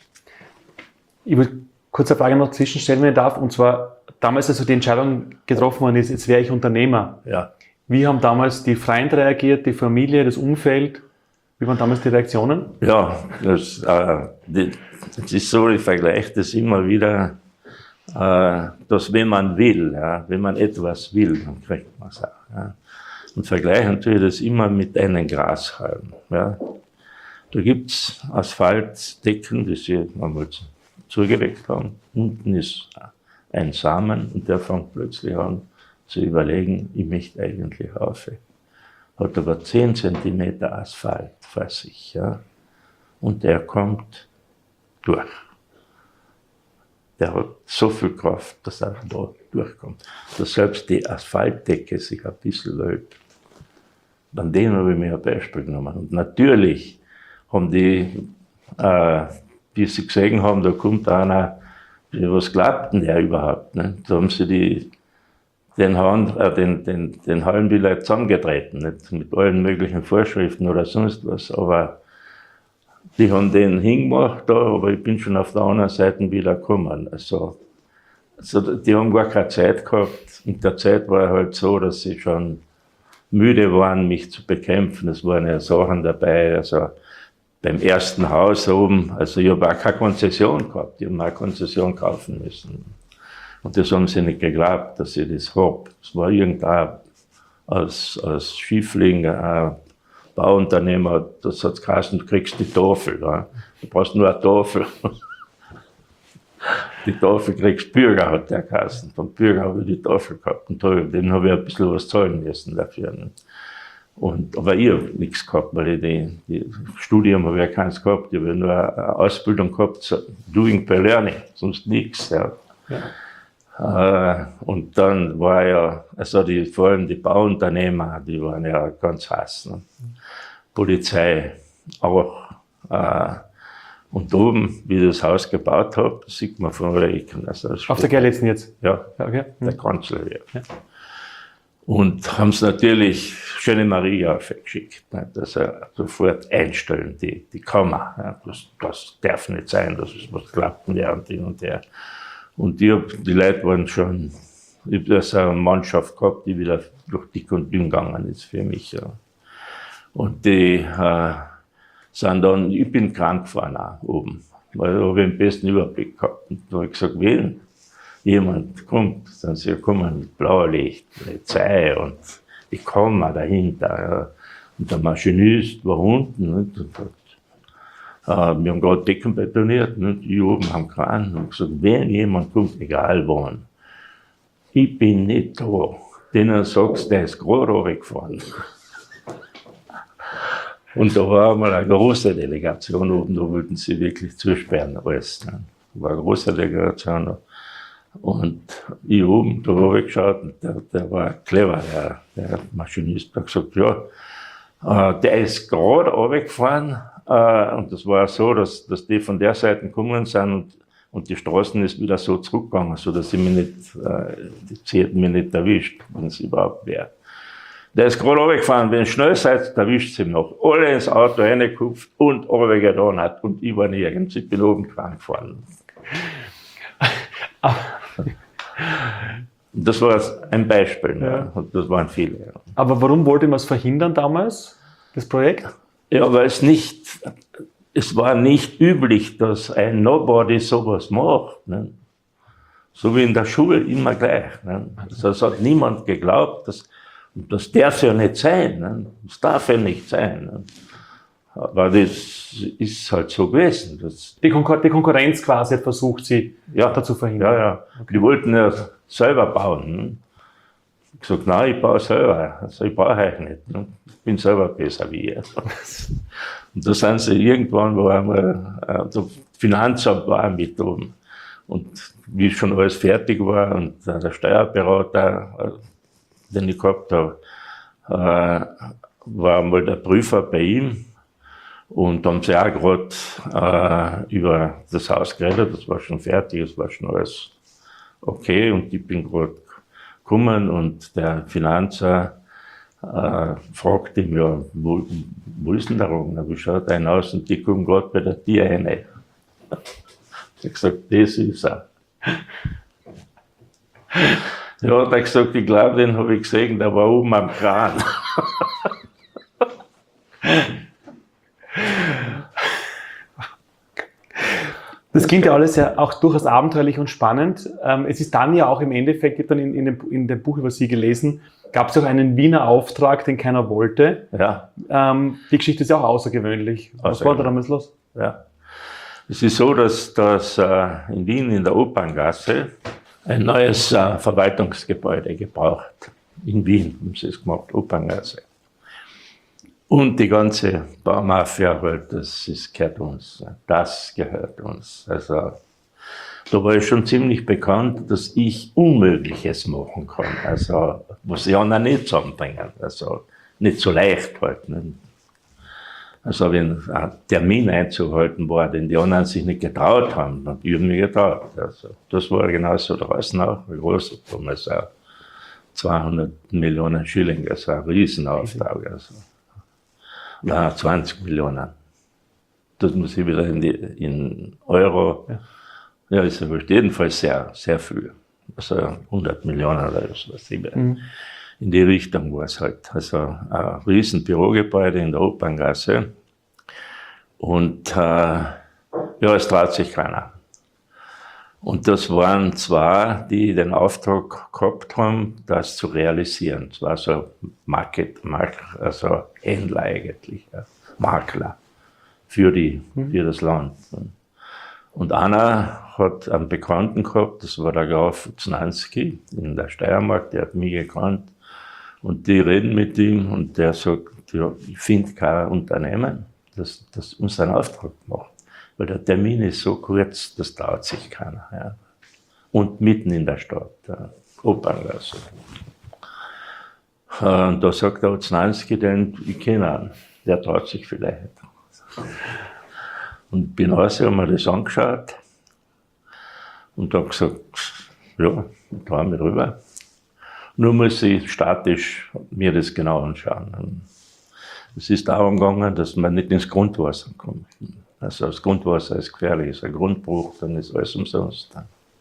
Ich würde kurz eine Frage noch zwischenstellen, wenn ich darf. Und zwar, damals, als die Entscheidung getroffen worden ist, jetzt wäre ich Unternehmer. Ja. Wie haben damals die Freunde reagiert, die Familie, das Umfeld? Wie waren damals die Reaktionen? Ja, das, äh, die, das ist so, ich vergleiche das immer wieder, äh, dass wenn man will, ja, wenn man etwas will, dann kriegt man es auch. Ja. Und vergleiche natürlich das immer mit einem Grashalm. Ja. Da gibt es Asphaltdecken, die sie einmal zugelegt haben. Unten ist ein Samen und der fängt plötzlich an zu überlegen, ich möchte eigentlich auf. Hat aber zehn Zentimeter Asphalt vor sich. Ja. Und der kommt durch. Der hat so viel Kraft, dass er da durchkommt. Dass selbst die Asphaltdecke sich ein bisschen wölbt. An dem habe ich mir ein Beispiel genommen. Und natürlich haben die, äh, wie sie gesehen haben, da kommt einer, was glaubt denn der überhaupt? Ne? Da haben sie die, den, Hand, äh, den, den, den Halm wieder zusammengetreten, nicht? Mit allen möglichen Vorschriften oder sonst was. Aber die haben den hingemacht da, aber ich bin schon auf der anderen Seite wieder gekommen. Also, also die haben gar keine Zeit gehabt. In der Zeit war halt so, dass sie schon müde waren, mich zu bekämpfen. Es waren ja Sachen dabei, also beim ersten Haus oben, also ich habe auch keine Konzession gehabt, die haben auch Konzession kaufen müssen. Und das haben sie nicht geglaubt, dass ich das habe. Es war irgendein als, als Schiffling, ein Bauunternehmer, das hat geheißen, du kriegst die Tafel. Ja. Du brauchst nur eine Tafel. Die Tafel kriegst Bürger, hat der geheißen. Vom Bürger habe ich die Tafel gehabt und den habe ich ein bisschen was zahlen müssen dafür. Und, aber ich habe nichts gehabt, weil ich die, die Studium habe ich ja keins gehabt, ich habe nur eine Ausbildung gehabt, so doing by learning, sonst nichts. Ja. Ja. Äh, und dann war ja, also die, vor allem die Bauunternehmer, die waren ja ganz heiß. Ne? Polizei auch. Äh, und oben, wie ich das Haus gebaut habe, sieht man von der Ecke. Also auf der Gerlitzen jetzt? Ja, ja okay. Der Kanzler. Ja. Und haben es natürlich Schöne Maria geschickt, dass er sofort einstellen, die, die Kammer. Ja, das, das darf nicht sein, dass es was klappt und der und hin und her. Und die, die Leute waren schon, ich habe so eine Mannschaft gehabt, die wieder durch dick und dünn gegangen ist für mich. Ja. Und die äh, sind dann, ich bin krank gefahren auch oben, weil da habe ich den besten Überblick gehabt. Und da habe ich gesagt, wen? Jemand kommt, dann sie kommen mit blauer Licht, Polizei und die Kammer dahinter. Ja. Und der Maschinist war unten. Nicht? Und hat, äh, wir haben gerade Decken betoniert, nicht? Die oben am Kran und gesagt, wenn jemand kommt, egal wann, ich bin nicht da. Denen sagst, der ist gerade runtergefahren. Und da war einmal eine große Delegation oben, da wollten sie wirklich zusperren, alles. Ne? War eine große Delegation. Und ich oben, da habe ich geschaut, und der, der war clever, der, der Maschinist, hat gesagt, ja, äh, der ist gerade runtergefahren, äh, und das war so, dass, dass die von der Seite gekommen sind und, und die Straßen ist wieder so zurückgegangen, so dass sie mich nicht, äh, sie hätten mich nicht erwischt, wenn es überhaupt wäre. Der ist gerade runtergefahren, wenn ihr schnell seid, erwischt sie noch. Alle ins Auto reingekupft und runtergetan hat und ich war nirgends, ich bin oben krank gefahren. Das war ein Beispiel, ne? Ja. Und das waren viele. Ja. Aber warum wollte man es verhindern damals, das Projekt? Ja, weil es nicht, es war nicht üblich, dass ein Nobody sowas macht. Ne? So wie in der Schule immer gleich. Ne? Also es hat niemand geglaubt, dass, das darf ja nicht sein. Ne? Das darf ja nicht sein. Ne? Aber das ist halt so gewesen. Das die, Konkur die Konkurrenz quasi hat versucht, sie ja, dazu verhindern. Ja, ja. Okay. Die wollten ja selber bauen. Ne? Ich habe gesagt, nein, ich baue selber. Also ich brauche euch nicht. Ne? Ich bin selber besser wie ihr. Und da sind sie irgendwann, wo einmal, äh, der Finanzamt war mit oben. Und wie schon alles fertig war und äh, der Steuerberater, äh, den ich gehabt habe, äh, war einmal der Prüfer bei ihm. Und da haben sie auch gerade äh, über das Haus geredet, das war schon fertig, das war schon alles okay. Und ich bin gerade gekommen und der Finanzer äh, fragte mich, ja, wo, wo ist denn der Rogner, wie schaut einer aus? Und die kommen gerade bei der Tür rein. Ich habe gesagt, das ist er. Ja, hat er gesagt, ich glaube, den habe ich gesehen, der war oben am Kran. Das klingt ja alles ja auch durchaus abenteuerlich und spannend. Ähm, es ist dann ja auch im Endeffekt, ich habe dann in, in, dem, in dem Buch über Sie gelesen, gab es auch einen Wiener Auftrag, den keiner wollte. Ja. Ähm, die Geschichte ist ja auch außergewöhnlich. Was war da damals los? Ja. Es ist so, dass, dass äh, in Wien in der Operngasse ein neues äh, Verwaltungsgebäude gebraucht. In Wien haben sie es gemacht, Operngasse. Und die ganze Baumafia, weil das ist, gehört uns, das gehört uns. Also da war ich schon ziemlich bekannt, dass ich Unmögliches machen kann. Also was die anderen nicht zusammenbringen. Also nicht so leicht halt. Ne? Also wenn ein Termin einzuhalten war, den die anderen sich nicht getraut haben, dann habe ich mich getraut. Also das war genauso draußen auch, wie groß damals auch zweihundert Millionen Schilling, also ein Riesenauftrag. Also. Ja, zwanzig Millionen. Das muss ich wieder in, die, in Euro, ja, ja ist auf jeden Fall sehr, sehr viel. Also hundert Millionen oder so, was ich mhm. In die Richtung war es halt. Also ein riesen Bürogebäude in der Operngasse. Und äh, ja, es traut sich keiner. Und das waren zwei, die den Auftrag gehabt haben, das zu realisieren. Es war so Market, Mark, also Händler eigentlich, ja, Makler für, die, für das Land. Und einer hat einen Bekannten gehabt, das war der Graf Znanski in der Steiermark, der hat mich gekannt. Und die reden mit ihm und der sagt, ja, ich finde kein Unternehmen, das, das uns einen Auftrag macht. Weil der Termin ist so kurz, das traut sich keiner. Ja. Und mitten in der Stadt, ja, Operngasse. Und da sagt der Znanski, den ich kenne ihn, der traut sich vielleicht. Und bin raus, habe mir das angeschaut und habe gesagt, ja, ich traue mich rüber. Nur muss ich statisch mir das genau anschauen. Es ist darum gegangen, dass man nicht ins Grundwasser kommt. Also das Grundwasser ist gefährlich, ist ein Grundbruch, dann ist alles umsonst.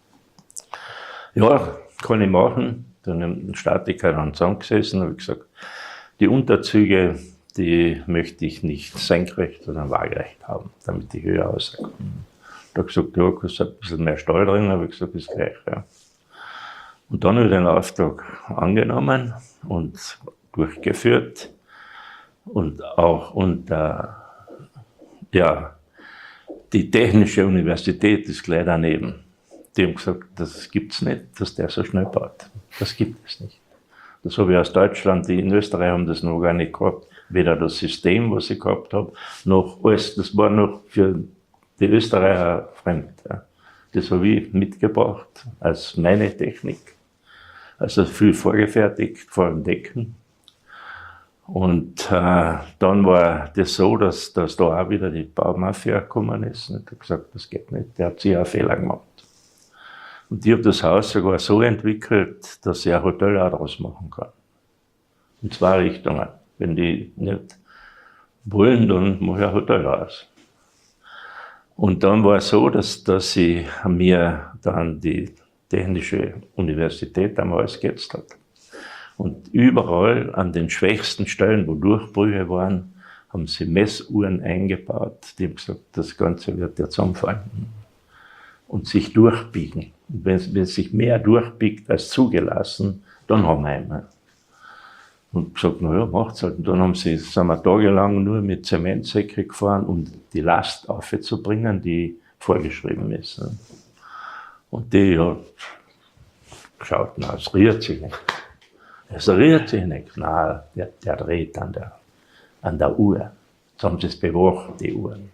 Ja, kann ich machen. Dann im Statiker dann zusammengesessen und habe gesagt, die Unterzüge, die möchte ich nicht senkrecht, sondern waagerecht haben, damit die höher rauskomme. Da habe ich gesagt, ja, ist ein bisschen mehr Stahl drin, habe ich gesagt, ist gleich. Ja. Und dann habe ich den Auftrag angenommen und durchgeführt und auch unter, ja, die Technische Universität ist gleich daneben. Die haben gesagt, das gibt es nicht, dass der so schnell baut. Das gibt es nicht. Das habe ich aus Deutschland, die in Österreich haben das noch gar nicht gehabt. Weder das System, was ich gehabt habe, noch alles. Das war noch für die Österreicher fremd. Ja. Das habe ich mitgebracht als meine Technik. Also viel vorgefertigt, vor dem Decken. Und äh, dann war das so, dass, dass da auch wieder die Baumafia gekommen ist. Und ich habe gesagt, das geht nicht, der hat sich einen Fehler gemacht. Und ich habe das Haus sogar so entwickelt, dass ich ein Hotel auch daraus machen kann. In zwei Richtungen. Wenn die nicht wollen, dann mache ich ein Hotel daraus. Und dann war es so, dass, dass sie mir dann die Technische Universität am Hals gesetzt hat. Und überall an den schwächsten Stellen, wo Durchbrüche waren, haben sie Messuhren eingebaut. Die haben gesagt, das Ganze wird ja zusammenfallen. Und sich durchbiegen. Und wenn, wenn es sich mehr durchbiegt als zugelassen, dann haben wir einen. Und gesagt, naja, macht's halt. Und dann haben sie, sind wir tagelang nur mit Zementsäcke gefahren, um die Last aufzubringen, die vorgeschrieben ist. Und die hat geschaut, na, es rührt sich nicht. Es rührt sich nicht. Nein, der, der dreht an der, an der Uhr. Jetzt haben sie es bewacht, die Uhren.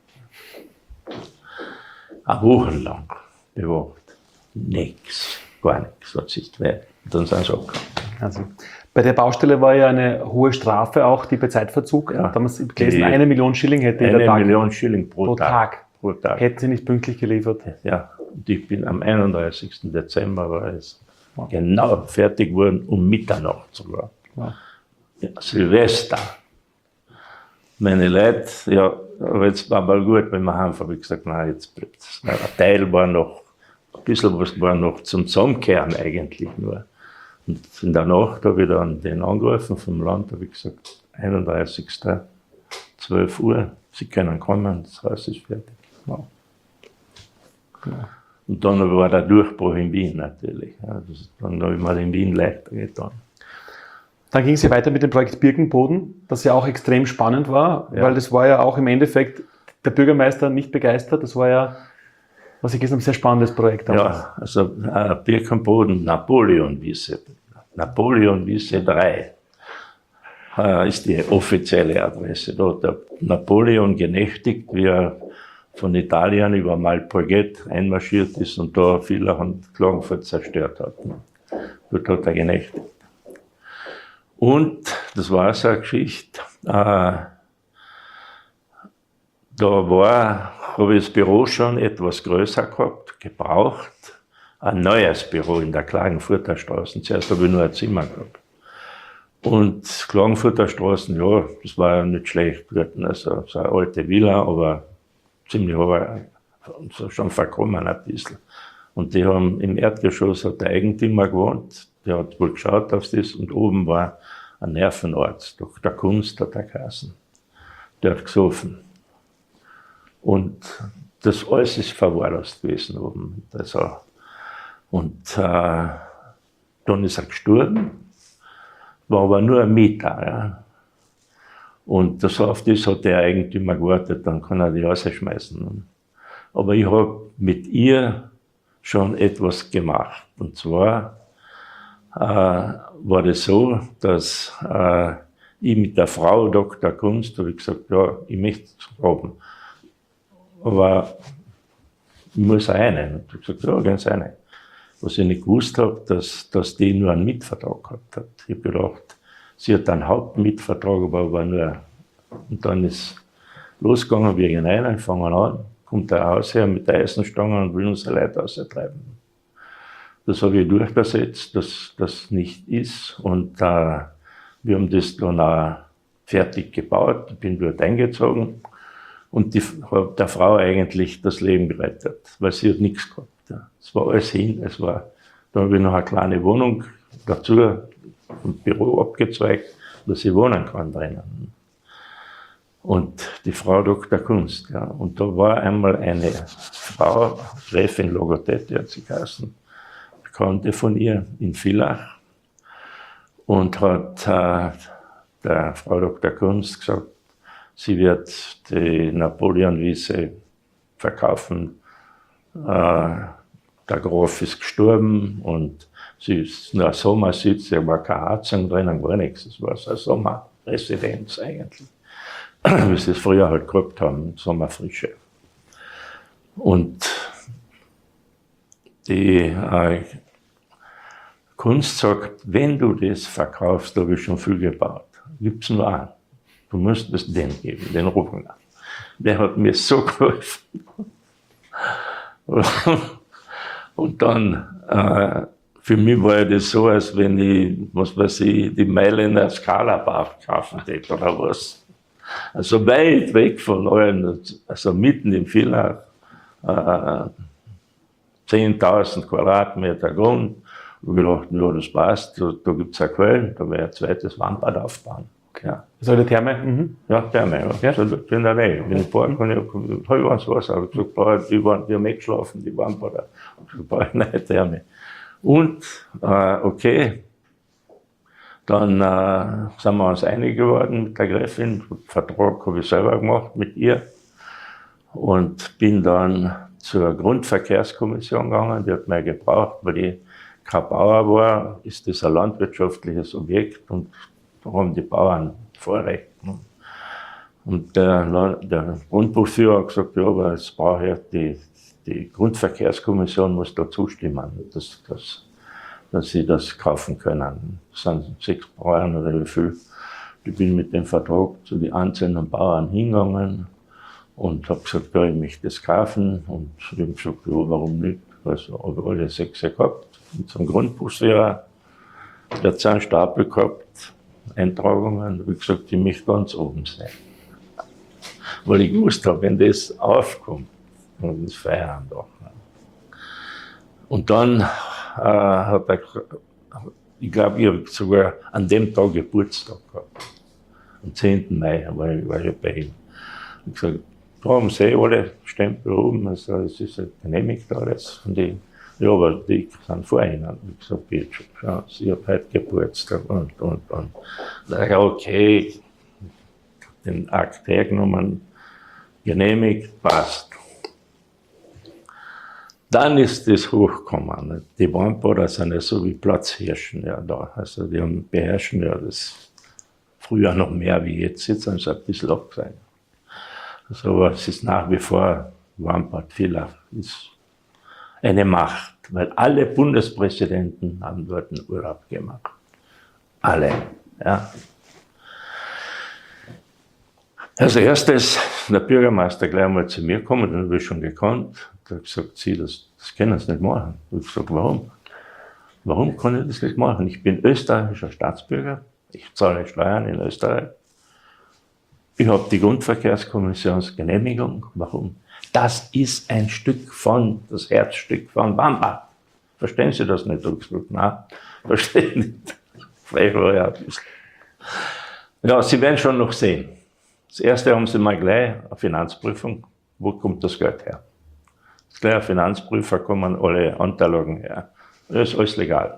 Eine Woche lang bewacht. Nix, gar nichts, hat sich gedreht. Und dann sind sie abgegangen. Also, bei der Baustelle war ja eine hohe Strafe auch, die bei Zeitverzug. Ja, damals gelesen, eine Million Schilling hätte eine der Tag. Million Schilling pro, pro Tag. Tag. Pro Tag. Hätten sie nicht pünktlich geliefert. Ja, und ich bin am einunddreißigsten Dezember war es wow. genau fertig geworden, um Mitternacht sogar. Wow. Ja, Silvester. Meine Leute, ja, aber jetzt war mal gut, wenn wir heimfahren, habe ich gesagt, nein, jetzt bleibt es. Ein Teil war noch, ein bisschen was war noch zum Zusammenkehren eigentlich nur. Und in der Nacht habe ich dann den angerufen vom Land, habe ich gesagt, einunddreißigsten zwölf Uhr, Sie können kommen, das Haus ist fertig. Ja. Ja. Und dann war der Durchbruch in Wien natürlich. Ja, das, dann habe ich mir in Wien leichter getan. Dann ging es ja weiter mit dem Projekt Birkenboden, das ja auch extrem spannend war, Ja. weil das war ja auch im Endeffekt der Bürgermeister nicht begeistert. Das war ja, was ich gesehen habe, ein sehr spannendes Projekt. Damals. Ja, also äh, Birkenboden, Napoleonwiese. Napoleonwiese drei äh, ist die offizielle Adresse. Da hat der Napoleon genächtigt, wie er von Italien über Malpolget einmarschiert ist und da viele und Klagenfurt zerstört hat. Dort hat er genächtigt. Und das war so eine Geschichte. Äh, da war, habe ich das Büro schon etwas größer gehabt, gebraucht. Ein neues Büro in der Klagenfurter Straße. Zuerst habe ich nur ein Zimmer gehabt. Und Klagenfurter Straßen, ja, das war ja nicht schlecht. Also so eine alte Villa, aber ziemlich aber schon verkommen ein bisschen. Und die haben im Erdgeschoss hat der Eigentümer gewohnt, der hat wohl geschaut auf das und oben war ein Nervenarzt, Doktor Kunst hat er geheißen. Der hat gesoffen. Und das alles ist verwahrlost gewesen oben. Also, und äh, dann ist er gestorben, war aber nur ein Mieter. Ja. Und das, auf das hat der Eigentümer gewartet, dann kann er die rausschmeißen. Aber ich habe mit ihr schon etwas gemacht. Und zwar äh, war das so, dass äh, ich mit der Frau Doktor Kunst, habe ich gesagt, ja, ich möchte es haben. Aber ich muss eine. Und ich habe gesagt, ja, ganz eine. Was ich nicht gewusst habe, dass, dass die nur einen Mietvertrag gehabt hat. Ich habe gedacht, sie hat einen Hauptmietvertrag, aber war nur. Und dann ist losgegangen, wir gehen rein, fangen an, kommt der Hausherr mit der Eisenstange und will unsere Leute austreiben. Das habe ich durchgesetzt, dass das nicht ist. Und äh, wir haben das dann auch fertig gebaut. Ich bin dort eingezogen und die habe der Frau eigentlich das Leben gerettet, weil sie hat nichts gehabt. Ja. Es war alles hin, es war, da habe ich noch eine kleine Wohnung dazu, vom Büro abgezweigt, dass ich wohnen kann drinnen. Und die Frau Doktor Kunst, ja. Und da war einmal eine Frau, Gräfin Logothetti hat sie geheißen, Bekannte von ihr in Villach, und hat äh, der Frau Doktor Kunst gesagt, sie wird die Napoleonwiese verkaufen. Äh, der Graf ist gestorben und sie ist nur ein Sommersitz, da war keine Heizung drinnen, gar nichts. Es war so eine Sommerresidenz eigentlich, wie sie es früher halt gehabt haben, Sommerfrische. Und die äh, Kunst sagt, wenn du das verkaufst, da habe ich schon viel gebaut, gib's nur einen. Du musst es den geben, den Rubner. Der hat mir so geholfen. Und dann, äh, für mich war das so, als wenn ich, was weiß ich, die Meile in der Skala-Bar kaufen hätte oder was. Also weit weg von allen, also mitten im Villach, äh, zehntausend Quadratmeter Grund. Und ich dachte, ja, das passt, da, da gibt es eine Quelle, da werde ich ein zweites Wandbad aufbauen. Ja. Das war die Therme? Mhm. Ja, Therme, ja. ja. So, in der Nähe. Wenn ich fahren kann, ich habe ich ans Wasser. Ich gesagt, boah, die, waren, die haben eh geschlafen, die waren bei der, ich gesagt, neue Therme. Und, äh, okay, dann äh, sind wir uns einig geworden mit der Gräfin. Den Vertrag habe ich selber gemacht mit ihr. Und bin dann zur Grundverkehrskommission gegangen, die hat mich gebraucht, weil ich kein Bauer war, ist das ein landwirtschaftliches Objekt und da haben die Bauern Vorrecht. Und der, der Grundbuchführer hat gesagt, ja, aber jetzt brauche ich die, die Grundverkehrskommission muss da zustimmen, dass, dass, dass sie das kaufen können. Das sind sechs Bauern oder wie viel. Ich bin mit dem Vertrag zu den einzelnen Bauern hingegangen und habe gesagt, ja, ich möchte das kaufen. Und ich habe gesagt, ja, warum nicht? Also habe ich alle sechs gehabt. Mit so einem Grundbuchführer, der hat so einen Stapel gehabt, Eintragungen, wie gesagt, ich möchte ganz oben sein. weil ich gewusst habe, wenn das aufkommt, dann ist Feierabend auch. Und dann äh, hat er, ich glaube, ich habe sogar an dem Tag Geburtstag gehabt. Am zehnten Mai war ich, war ich bei ihm. Ich habe gesagt, da haben sie eh alle Stempel oben, also es ist halt genehmigt alles von denen. Ja, aber die sind vor Ihnen. Ich habe gesagt, geht schon, schauen Sie, ich habe heute Geburtstag und, und, und. Da ja, okay, den Akt hergenommen, genehmigt, passt. Dann ist das hochgekommen. Die Warmbader sind ja so wie Platzhirschen ja, da. Also die haben, beherrschen ja das früher noch mehr wie jetzt. Jetzt sind sie ein bisschen abgesehen. Also, aber es ist nach wie vor, Warmbad Villa ist eine Macht, weil alle Bundespräsidenten haben dort einen Urlaub gemacht. Alle. Ja. Als erstes der Bürgermeister gleich einmal zu mir gekommen, den habe ich schon gekannt. Der hat gesagt, Sie, das, das können Sie nicht machen. Ich habe gesagt, warum? Warum kann ich das nicht machen? Ich bin österreichischer Staatsbürger, ich zahle Steuern in Österreich. Ich habe die Grundverkehrskommissionsgenehmigung. Warum? Das ist ein Stück von, das Herzstück von Warmbad. Verstehen Sie das nicht? Ich habe gesagt, nein, verstehe ich nicht. Vielleicht war ja ein bisschen. Ja, Sie werden schon noch sehen. Das erste haben Sie mal gleich eine Finanzprüfung. Wo kommt das Geld her? Das gleich ein Finanzprüfer, kommen alle Unterlagen her. Das ist alles legal.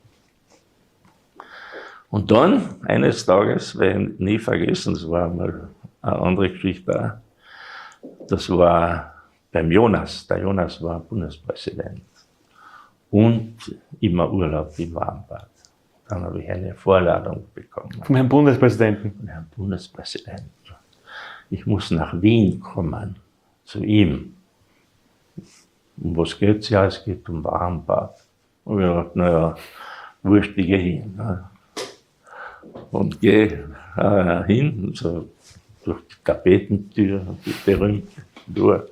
Und dann, eines Tages, werde ich nie vergessen, das war mal eine andere Geschichte, das war beim Jonas. Der Jonas war Bundespräsident und immer Urlaub im Warmbad. Dann habe ich eine Vorladung bekommen. Vom Herrn Bundespräsidenten? Vom Herrn Bundespräsidenten. Ich muss nach Wien kommen, zu ihm. Um was geht es? Ja, es geht um Warmbad. Und ich dachte, naja, wurscht, ich gehe hin. Und gehe äh, hin, so durch die Tapetentür, die berühmte Tür.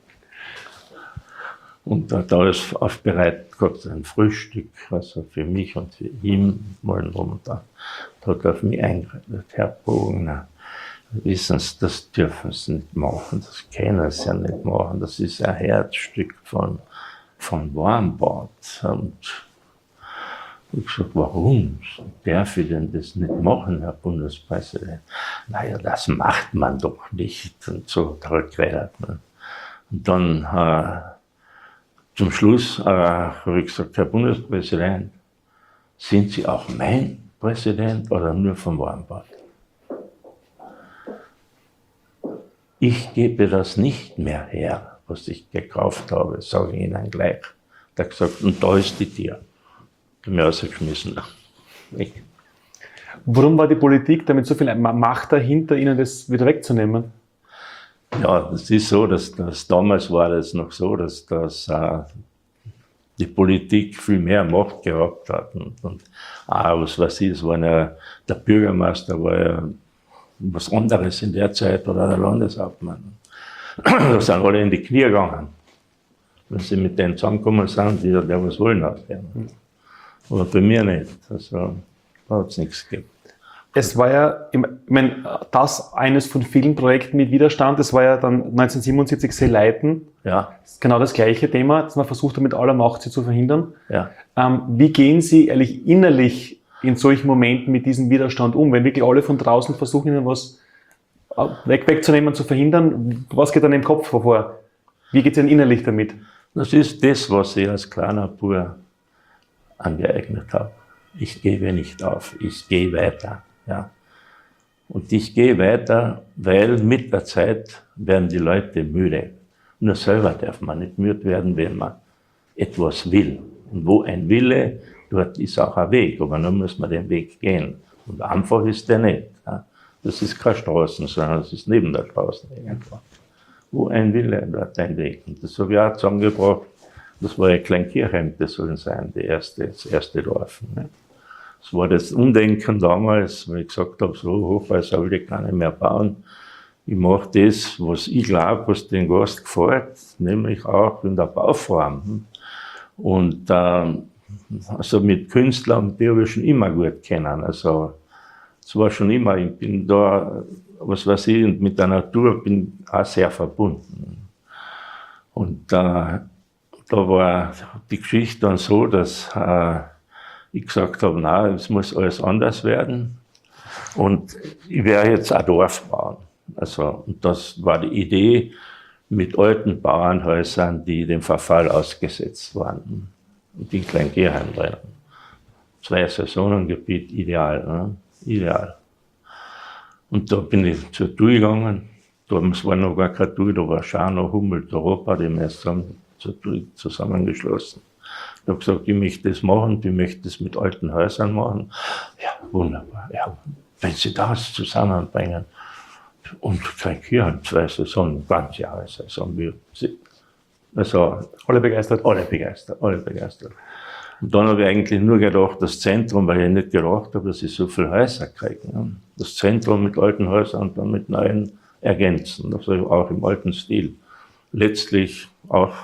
Und da hat alles aufbereitet gehabt, ein Frühstück, also für mich und für ihn, mal rum und da. Da hat er auf mich eingeredet, Herr Bogner, wissen Sie, das dürfen Sie nicht machen, das können Sie ja nicht machen, das ist ein Herzstück von, von Warmbad. Und ich habe gesagt, warum darf ich denn das nicht machen, Herr Bundespräsident? Naja, das macht man doch nicht. Und so geredet. Und dann äh, zum Schluss äh, habe ich gesagt, Herr Bundespräsident, sind Sie auch mein Präsident oder nur vom Warmbad? Ich gebe das nicht mehr her, was ich gekauft habe, sage ich Ihnen gleich. Er hat gesagt, und da ist die Tür. Ich habe mich rausgeschmissen. Ich. Warum war die Politik damit so viel Macht dahinter, Ihnen das wieder wegzunehmen? Ja, das ist so, dass, dass damals war das noch so, dass, dass äh, die Politik viel mehr Macht gehabt hat. Und, und ah, was weiß ich, es war ja, der Bürgermeister war ja was anderes in der Zeit oder der Landeshauptmann. Da sind alle in die Knie gegangen. Wenn sie mit denen zusammengekommen sind, die der was wollen hat. Aber bei mir nicht. Also, da hat es nichts gegeben. Es war ja, ich meine, das eines von vielen Projekten mit Widerstand, das war ja dann neunzehnhundertsiebenundsiebzig Seeleiten. Ja. Genau das gleiche Thema, das man versucht hat, mit aller Macht sie zu verhindern. Ja. Ähm, wie gehen Sie ehrlich innerlich in solchen Momenten mit diesem Widerstand um? Wenn wirklich alle von draußen versuchen, Ihnen was weg, wegzunehmen, zu verhindern, was geht dann im Kopf vor? Wie geht es Ihnen innerlich damit? Das ist das, was ich als kleiner Bub angeeignet habe. Ich gebe nicht auf, ich gehe weiter. Ja. Und ich gehe weiter, weil mit der Zeit werden die Leute müde. Nur selber darf man nicht müde werden, wenn man etwas will. Und wo ein Wille, dort ist auch ein Weg, aber dann muss man den Weg gehen. Und einfach ist der nicht. Ja. Das ist keine Straße, sondern das ist neben der Straße irgendwo. Wo ein Wille, dort ein Weg. Und das habe ich auch zusammengebracht. Das war ja Kleinkirchheim, das sollen sein, die erste, das erste Dorf. Ne? Das war das Umdenken damals, weil ich gesagt habe, so Hochhäuser will ich gar nicht mehr bauen. Ich mache das, was ich glaube, was den Gast gefällt, nämlich auch in der Bauform. Und ähm, also mit Künstlern, die habe ich schon immer gut kennen. Also Das war schon immer, ich bin da, was weiß ich, mit der Natur bin auch sehr verbunden. Und äh, da war die Geschichte dann so, dass äh, ich gesagt habe, nein, es muss alles anders werden. Und ich werde jetzt ein Dorf bauen. Also, und das war die Idee mit alten Bauernhäusern, die dem Verfall ausgesetzt waren. Und in Kleingeheim drin. Zwei Saisonengebiet, ideal, ne? Ideal. Und da bin ich zur Tour gegangen. Damals war noch gar keine Tour, da war Scharnow, Humboldt, Europa, die wir zusammen, zur Tour zusammengeschlossen. Ich habe gesagt, ich möchte das machen, ich möchte das mit alten Häusern machen. Ja, wunderbar. Ja, wenn Sie das zusammenbringen und Kleingeheim, zwei Saisonen, ganze Häuser, sagen wir. Also, Alle begeistert? Alle begeistert, alle begeistert. Und dann habe ich eigentlich nur gedacht, das Zentrum, weil ich nicht gedacht habe, dass ich so viele Häuser kriege. Ne? Das Zentrum mit alten Häusern und dann mit neuen ergänzen, also auch im alten Stil. Letztlich auch,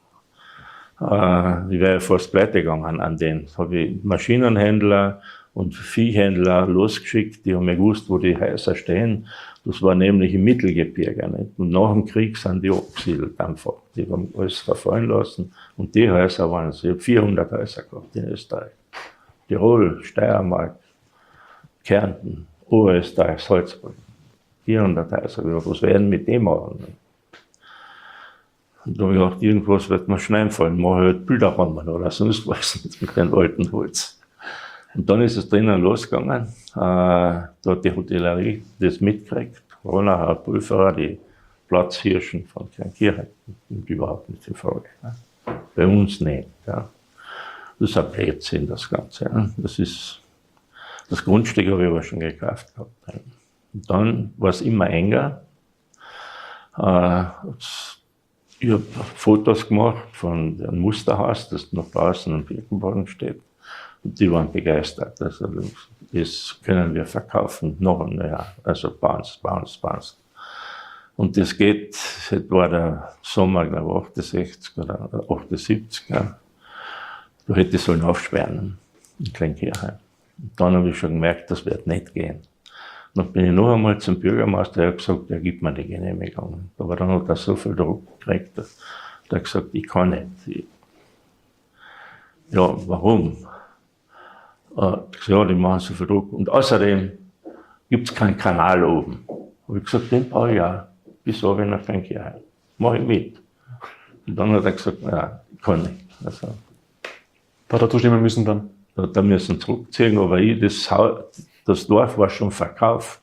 äh, ich wäre fast pleite gegangen an den. Habe ich Maschinenhändler und Viehhändler losgeschickt, die haben mir gewusst, wo die Häuser stehen. Das war nämlich im Mittelgebirge. Nicht? Und nach dem Krieg sind die abgesiedelt einfach. Die haben alles verfallen lassen. Und die Häuser waren es. Ich habe vierhundert Häuser gehabt in Österreich. Tirol, Steiermark, Kärnten, Oberösterreich, Salzburg. vierhundert Häuser. Was werden mit dem machen? Und da habe ich gedacht, irgendwas wird mir schon einfallen. Mache ich halt Bilderrahmen oder sonst was mit dem alten Holz. Und dann ist es drinnen losgegangen. Äh, da hat die Hotellerie das mitgekriegt. Ronacher, Pulverer, die Platzhirschen von Kleingeheim. Und überhaupt nicht in Frage. Ne? Bei uns nicht. Ja. Das ist ein Blödsinn, das Ganze. Ja. Das ist, das Grundstück habe ich aber schon gekauft gehabt. Ja. Und dann war es immer enger. Äh, ich habe Fotos gemacht von einem Musterhaus, das noch draußen am Birkenboden steht. Und die waren begeistert. Also das können wir verkaufen noch ein Jahr. Also Bounce, Bounce, Bounce. Und das geht, das war der Sommer, glaube ich, achtundsechzig oder achtundsiebzig. Ja. Da hätte ich sollen aufsperren in Kleingeheim. Und dann habe ich schon gemerkt, das wird nicht gehen. Und dann bin ich noch einmal zum Bürgermeister, der hat gesagt, er gibt mir die Genehmigung. Aber dann hat er so viel Druck gekriegt, dass er gesagt, ich kann nicht. Ich, ja, warum? Uh, ja, die machen so viel Druck. Und außerdem gibt es keinen Kanal oben. Habe ich gesagt, den baue ich auch. Bis oben nach Kleingeheim. Mache ich mit. Und dann hat er gesagt, ja, ich kann nicht. Also, da hat er zustimmen müssen dann? Da hat er müssen zurückziehen, aber ich, das, Haus, das Dorf war schon verkauft.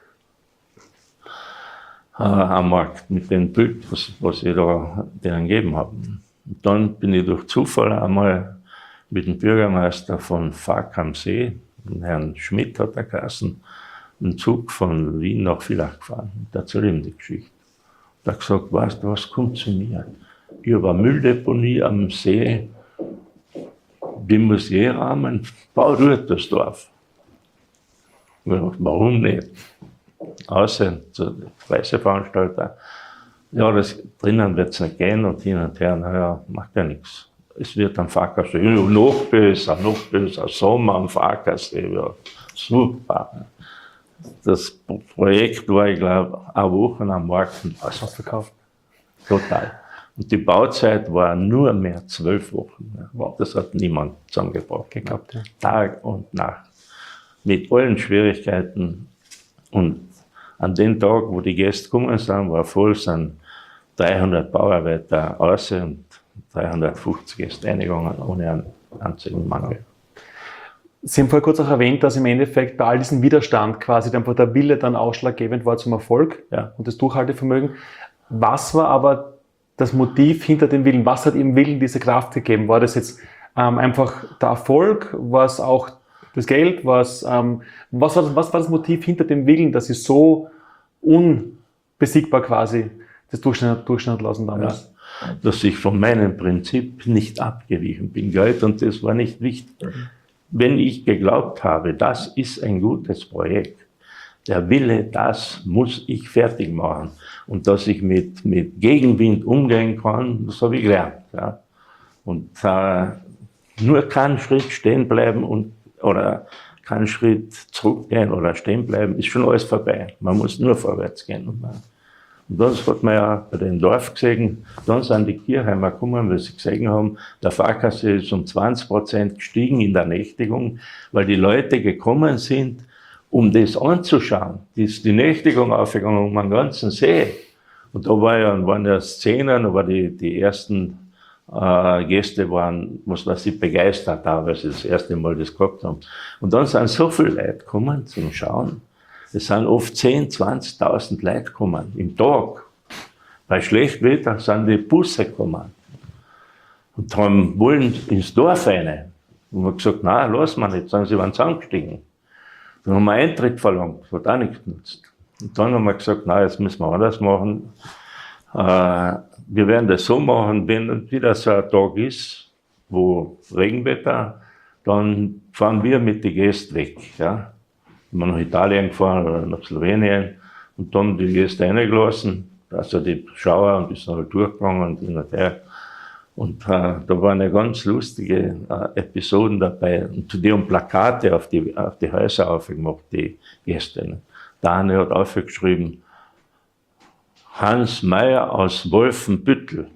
Uh, am Markt mit dem Bild, was, was ich da denen gegeben habe. Und dann bin ich durch Zufall einmal mit dem Bürgermeister von Fark am See, Herrn Schmidt hat er geheißen, einen Zug von Wien nach Villach gefahren. Da erzähle ich ihm die Geschichte. Er hat gesagt, weißt du was, kommt zu mir. Ich habe eine Mülldeponie am See, die muss je rahmen, bau dort das Dorf. Ich habe gedacht, warum nicht? Außer zu Reiseveranstalter, ja, das, drinnen wird es nicht gehen und hin und her, naja, macht ja nichts. Es wird am Farkasee, noch besser, noch besser, Sommer am Farkasee, ja, super. Das Projekt war, ich glaube, eine Woche am Markt und was ausverkauft. Total. Und die Bauzeit war nur mehr zwölf Wochen. Ja. Wow. Das hat niemand zusammengebracht gehabt. Ja. Tag und Nacht. Mit allen Schwierigkeiten. Und an den Tag, wo die Gäste gekommen sind, war voll, sind dreihundert Bauarbeiter außen und dreihundertfünfzig Gäste eingegangen, ohne einen einzigen Mangel. Sie haben vorher kurz auch erwähnt, dass im Endeffekt bei all diesem Widerstand quasi einfach der Wille dann ausschlaggebend war zum Erfolg, ja, und das Durchhaltevermögen. Was war aber das Motiv hinter dem Willen? Was hat Ihrem Willen diese Kraft gegeben? War das jetzt ähm, einfach der Erfolg? War es auch das Geld? War es, ähm, was, war das, was war das Motiv hinter dem Willen, dass Sie so unbesiegbar quasi das Durchschnitt, Durchschnitt lassen damals? Ja, dass ich von meinem Prinzip nicht abgewichen bin, Geld, und das war nicht wichtig. Wenn ich geglaubt habe, das ist ein gutes Projekt, der Wille, das muss ich fertig machen. Und dass ich mit, mit Gegenwind umgehen kann, das habe ich gelernt. Ja. Und äh, nur keinen Schritt stehen bleiben und, oder keinen Schritt zurückgehen oder stehen bleiben, ist schon alles vorbei. Man muss nur vorwärts gehen. Und, man, und das hat man ja bei dem Dorf gesehen. Dann sind die Kirchheimer gekommen, weil sie gesehen haben, der Fahrkasse ist um zwanzig Prozent gestiegen in der Nächtigung, weil die Leute gekommen sind, um das anzuschauen. Die ist die Nächtigung aufgegangen um den ganzen See. Und da war ja, waren ja Szenen, aber die, die ersten äh, Gäste waren, was weiß ich, begeistert da, weil sie das erste Mal das gehabt haben. Und dann sind so viele Leute gekommen zum Schauen. Es sind oft zehntausend, zwanzigtausend Leute gekommen im Tag. Bei schlechtem Wetter sind die Busse gekommen und haben wollen ins Dorf rein. Und wir haben gesagt, nein, lassen wir nicht, sagen sie, waren zusammengestiegen. Dann haben wir Eintritt verlangt, das hat auch nichts genutzt. Und dann haben wir gesagt, nein, jetzt müssen wir anders machen. Äh, wir werden das so machen, wenn wieder so ein Tag ist, wo Regenwetter, dann fahren wir mit den Gästen weg. Ja. Sind wir nach Italien gefahren oder nach Slowenien und dann die Gäste reingelassen, also die Schauer, und die sind halt durchgegangen und hin und her. Und äh, da waren ja ganz lustige äh, Episoden dabei. Und die haben Plakate auf die, auf die Häuser aufgemacht, die Gäste. Der eine hat aufgeschrieben, Hans Meyer aus Wolfenbüttel.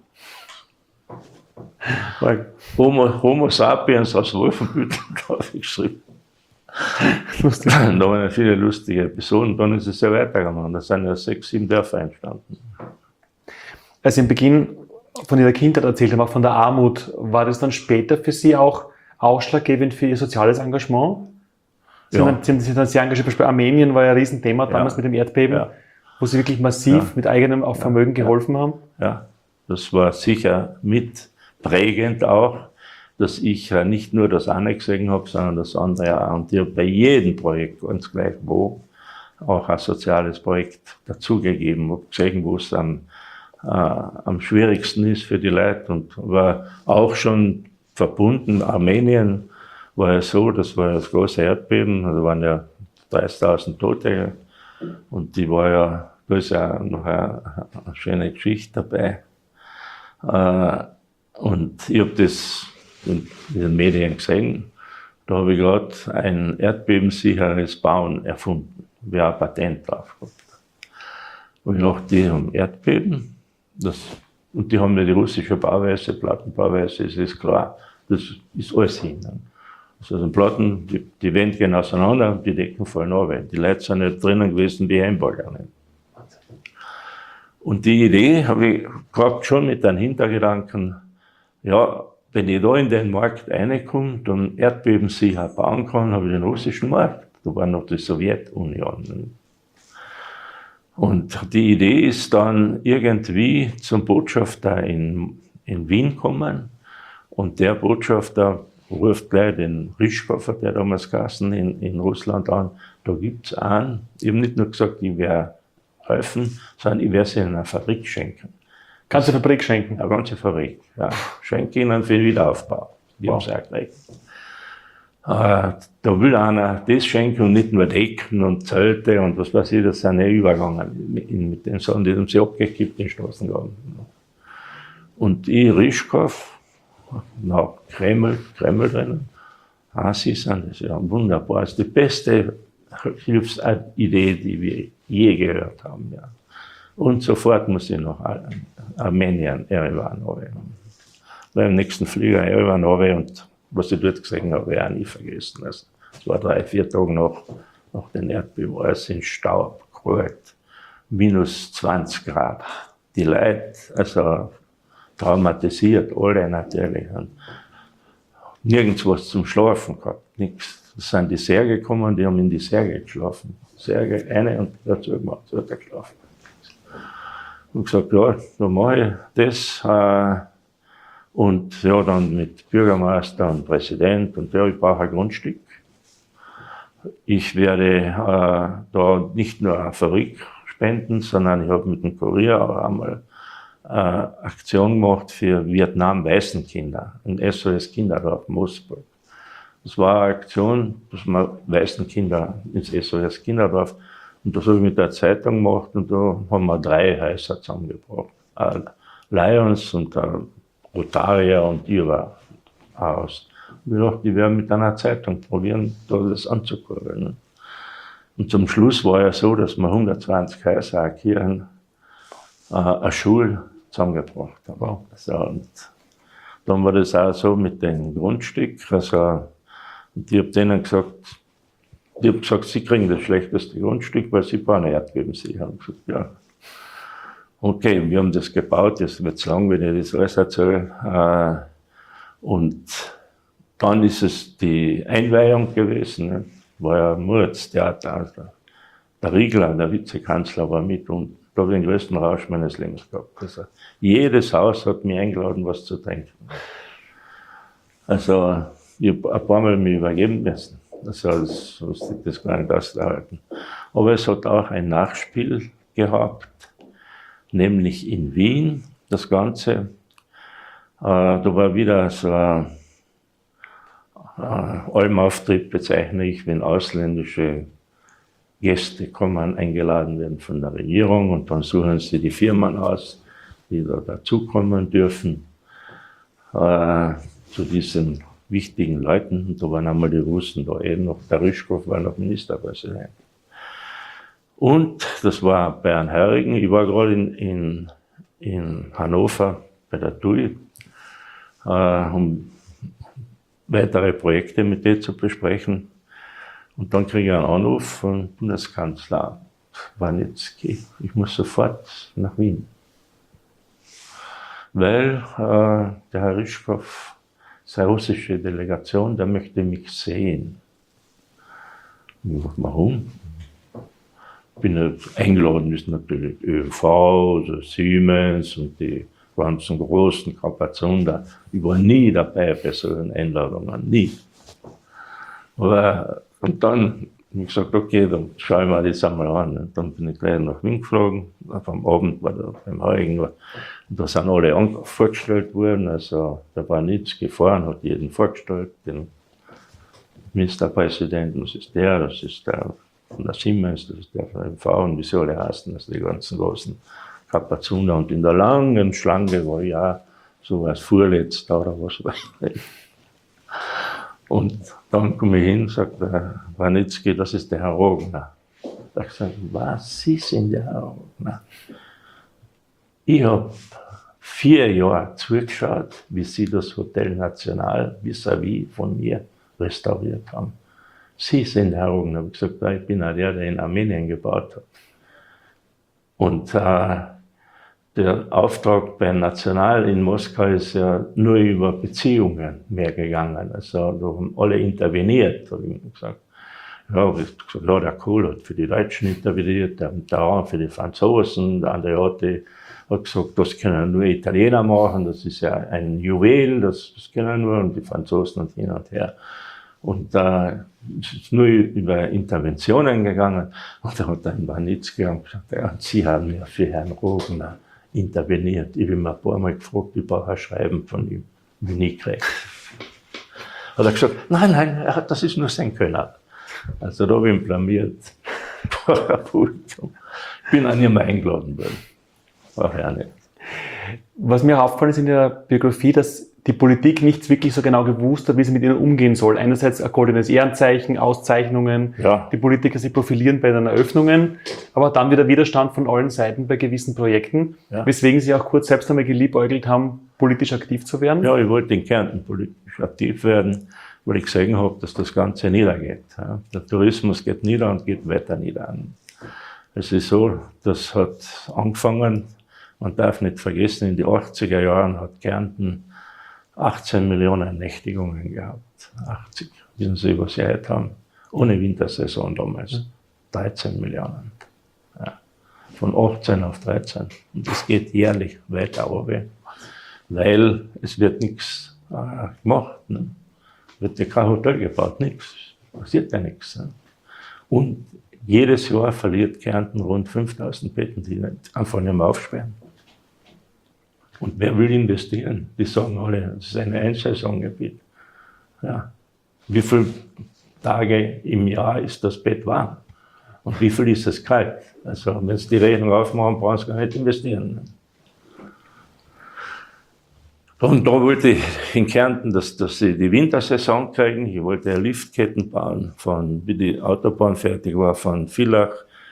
Homo, Homo sapiens aus Wolfenbüttel aufgeschrieben. Lustig. Da waren viele lustige Episoden, dann ist es ja weitergegangen. Da sind ja sechs, sieben Dörfer entstanden. Als Sie im Beginn von Ihrer Kindheit erzählt haben, auch von der Armut, war das dann später für Sie auch ausschlaggebend für Ihr soziales Engagement? Sie, ja. sind, Sie sind dann sehr engagiert, zum Beispiel Armenien war ja ein Riesenthema damals ja. mit dem Erdbeben, ja. wo Sie wirklich massiv ja. mit eigenem auch Vermögen ja. geholfen haben. Ja, das war sicher mitprägend auch, dass ich nicht nur das eine gesehen habe, sondern das andere auch. Und ich habe bei jedem Projekt, ganz gleich wo, auch ein soziales Projekt dazugegeben, habe gesehen, wo es am, äh, am schwierigsten ist für die Leute, und war auch schon verbunden. Armenien war ja so, das war ja das große Erdbeben, da waren ja dreißigtausend Tote, und die war ja, da ist ja noch eine, eine schöne Geschichte dabei. Äh, und ich habe das in den Medien gesehen, da habe ich gerade ein erdbebensicheres Bauen erfunden. Wir haben ein Patent drauf gehabt. Und ich dachte, die haben Erdbeben, das, und die haben ja die russische Bauweise, Plattenbauweise, das ist klar, das ist alles hin. Also die Platten, die, die Wände gehen auseinander und die Decken fallen runter. Die Leute sind nicht drinnen gewesen wie Hamburger. Und die Idee habe ich gehabt schon mit einem Hintergedanken, ja, wenn ich da in den Markt reinkomme, dann erdbebensicher bauen kann, habe ich den russischen Markt. Da war noch die Sowjetunion. Und die Idee ist dann irgendwie zum Botschafter in, in Wien gekommen, und der Botschafter ruft gleich den Rischkoffer, der damals Kassen in, in Russland, an. Da gibt es einen. Ich habe nicht nur gesagt, ich werde helfen, sondern ich werde sie in eine Fabrik schenken. Ganze Fabrik schenken? Eine ganze Fabrik, ja. Schenke ihnen für den Wiederaufbau. Die wow. haben es auch gekriegt. Äh, da will einer das schenken und nicht nur Decken und Zelte und was weiß ich, das sind ja übergegangen mit, mit den Sachen, die haben sie abgekippt in den Straßengraben. Und ich, Rischkow, nach Kreml, Kreml drinnen, ah, sie sind das ja wunderbar, das ist die beste Hilfsidee, die wir je gehört haben. Ja. Und sofort muss ich nach Armenien, Erevan, runter. Beim nächsten Flieger Erevan runter, und was ich dort gesehen habe, habe ich auch nie vergessen. Also, es war drei, vier Tage nach, nach den Erdbeben, alles in Staub, kalt, minus zwanzig Grad. Die Leute, also traumatisiert, alle natürlich. Und nirgends was zum Schlafen gehabt, nichts. Es sind die Särge gekommen, die haben in die Särge geschlafen. Särge, eine und dazu gemacht, so hat er geschlafen. Und gesagt, ja, dann mache ich das. Äh, und ja, dann mit Bürgermeister und Präsident, und ja, ich brauche ein Grundstück. Ich werde äh, da nicht nur eine Fabrik spenden, sondern ich habe mit dem Kurier auch einmal äh, Aktion gemacht für Vietnam-Waisenkinder, ein S O S Kinderdorf Moosburg. Das war eine Aktion, dass wir Waisenkinder ins S O S Kinderdorf, und das habe ich mit der Zeitung gemacht, und da haben wir drei Häuser zusammengebracht. Äh, Lions und äh, Rotarier und ihrer Haus. ich dachte, die werden mit einer Zeitung probieren, da das anzukurbeln. Ne? Und zum Schluss war ja so, dass wir hundertzwanzig Häuser, eine Kirchen, äh, eine Schule zusammengebracht haben. Wow. Also, und dann war das auch so mit dem Grundstück. Also, und ich habe denen gesagt, ich habe gesagt, sie kriegen das schlechteste Grundstück, weil sie bauen Erdbeben sicher. Ich habe gesagt, ja. Okay, wir haben das gebaut, das wird zu lang, wenn ich das alles erzähle. Äh, und dann ist es die Einweihung gewesen. Ne? War ja ein Mordstheater. Also der Riegler, der Vizekanzler, war mit und da habe ich den größten Rausch meines Lebens gehabt. Also jedes Haus hat mich eingeladen, was zu trinken. Also ich habe ein paar Mal mich übergeben müssen. Also das musste ich das gar nicht aushalten. Aber es hat auch ein Nachspiel gehabt, nämlich in Wien, das Ganze. Äh, da war wieder so ein äh, Almauftritt, bezeichne ich, wenn ausländische Gäste kommen, eingeladen werden von der Regierung und dann suchen sie die Firmen aus, die da dazukommen dürfen, äh, zu diesen wichtigen Leuten. Und da waren einmal die Russen da eben noch, der Ryschkow war noch Ministerpräsident. Und das war bei Herrn Hörigen, ich war gerade in, in, in Hannover bei der T U I, äh, um weitere Projekte mit denen zu besprechen. Und dann kriege ich einen Anruf von Bundeskanzler Warnecki, ich muss sofort nach Wien. Weil äh, der Herr Ryschkow, seine russische Delegation, der möchte mich sehen. Ich dachte, warum? Ich bin nicht eingeladen, ist natürlich ÖV, also Siemens und die ganzen großen Kapazunder. Ich war nie dabei bei solchen Einladungen, nie. Aber, und dann habe ich gesagt, okay, dann schaue ich mir das einmal an. Und dann bin ich gleich nach Wien geflogen. Am Abend war da beim Heurigen. Und da sind alle vorgestellt worden. Also da war nichts gefahren, hat jeden vorgestellt. Den Ministerpräsidenten, das ist der, das ist der von der Siemens, das ist der von der M V und wie sie alle heißen, also die ganzen großen Kapazuner. Und in der langen Schlange war ich auch so als Vorletzter oder was weiß ich. Und dann komme ich hin und sage, der Warnecki, das ist der Herr Rogner. Da habe ich gesagt, was, Sie sind der Herr Rogner? Ich habe vier Jahre zugeschaut, wie Sie das Hotel National vis-à-vis von mir restauriert haben. Sie sind der Herr Rogner. Ich habe gesagt, ich bin auch der, der in Armenien gebaut hat. Und äh, der Auftrag bei National in Moskau ist ja nur über Beziehungen mehr gegangen. Also da haben alle interveniert, habe ich gesagt. Ja, ich gesagt, ja, der Kohl hat für die Deutschen interveniert, der Mitterrand für die Franzosen, der Andreotti hat gesagt, das können nur Italiener machen, das ist ja ein Juwel, das, das können nur, und die Franzosen und hin und her. Und da äh, ist nur über Interventionen gegangen. Und da hat dann Warnecki gesagt, ja, Sie haben ja für Herrn Rogner interveniert. Ich habe ihn ein paar Mal gefragt, ich brauche ein Schreiben von ihm, wie nie gekriegt. Hat er gesagt, nein, nein, er hat, das ist nur sein Könner. Also da habe ich ihn blamiert. Ich bin auch nicht mehr eingeladen worden. War ja nicht. Was mir aufgefallen ist in der Biografie, dass die Politik nicht wirklich so genau gewusst hat, wie sie mit ihnen umgehen soll. Einerseits ein goldenes Ehrenzeichen, Auszeichnungen, ja. Die Politiker sich profilieren bei den Eröffnungen, aber dann wieder Widerstand von allen Seiten bei gewissen Projekten, ja. Weswegen sie auch kurz selbst einmal geliebäugelt haben, politisch aktiv zu werden. Ja, ich wollte in Kärnten politisch aktiv werden, weil ich gesehen habe, dass das Ganze niedergeht. Ja. Der Tourismus geht nieder und geht weiter nieder. Es ist so, das hat angefangen, man darf nicht vergessen, in den achtziger Jahren hat Kärnten achtzehn Millionen Nächtigungen gehabt. achtzig, wissen Sie, was Sie heute haben? Ohne Wintersaison damals. dreizehn Millionen. Ja. Von achtzehn auf dreizehn. Und das geht jährlich weiter runter, weil es wird nichts äh, gemacht. Ne? Wird ja kein Hotel gebaut, nichts. Passiert ja nichts. Ne? Und jedes Jahr verliert Kärnten rund fünftausend Betten, die einfach nicht mehr aufsperren. Und wer will investieren? Die sagen alle, das ist ein Einsaisongebiet. Ja. Wie viele Tage im Jahr ist das Bett warm? Und wie viel ist es kalt? Also, wenn Sie die Rechnung aufmachen, brauchen Sie gar nicht investieren. Und da wollte ich in Kärnten, dass, dass sie die Wintersaison kriegen. Ich wollte Liftketten bauen, von, wie die Autobahn fertig war, von Villach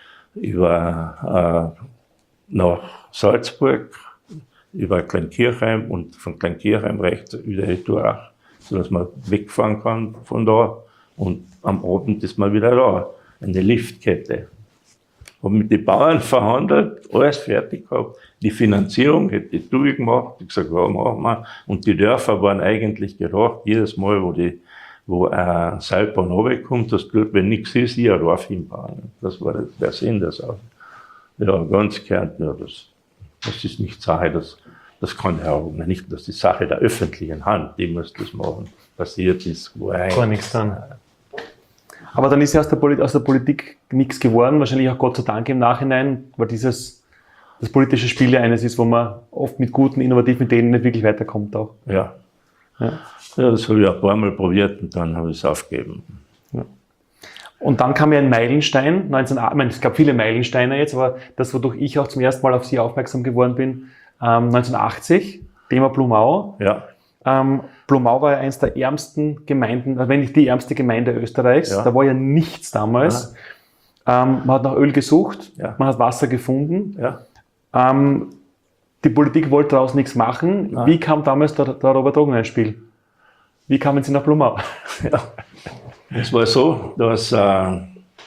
über äh, nach Salzburg, über Kleinkirchheim und von Kleinkirchheim rechts wieder in Durach, sodass man wegfahren kann von da und am Abend ist man wieder da. Eine Liftkette. Habe mit den Bauern verhandelt, alles fertig gehabt. Die Finanzierung hätte ich durchgemacht. Ich gesagt, ja, machen wir. Und die Dörfer waren eigentlich gedacht, jedes Mal, wo die, wo ein Seilbahn runterkommt, dass dort, wenn nichts ist, ich ein Dorf hinbauen. Das war der Sinn der Sache. Ja, ganz Kärnten, ja, das, das ist nicht Sache, das, das kann ja auch nicht, das ist Sache der öffentlichen Hand, die muss das machen. Passiert ist, wo Gar nichts dann. Aber dann ist ja aus der, Poli- aus der Politik nichts geworden, wahrscheinlich auch Gott sei Dank im Nachhinein, weil dieses, das politische Spiel ja eines ist, wo man oft mit guten, innovativen Ideen nicht wirklich weiterkommt auch. Ja. Ja. Ja, das habe ich ein paar Mal probiert und dann habe ich es aufgegeben. Ja. Und dann kam ja ein Meilenstein, neunzehn, ich meine, es gab viele Meilensteine jetzt, aber das, wodurch ich auch zum ersten Mal auf Sie aufmerksam geworden bin, ähm, neunzehnhundertachtzig, Thema Blumau. Ja. Ähm, Blumau war ja eines der ärmsten Gemeinden, wenn nicht die ärmste Gemeinde Österreichs. Ja. Da war ja nichts damals. Ähm, man hat nach Öl gesucht, Ja. man hat Wasser gefunden. Ja. Ähm, die Politik wollte daraus nichts machen. Nein. Wie kam damals der, der Robert Rogner ins Spiel? Wie kamen Sie nach Blumau? Ja. Es war so, dass äh,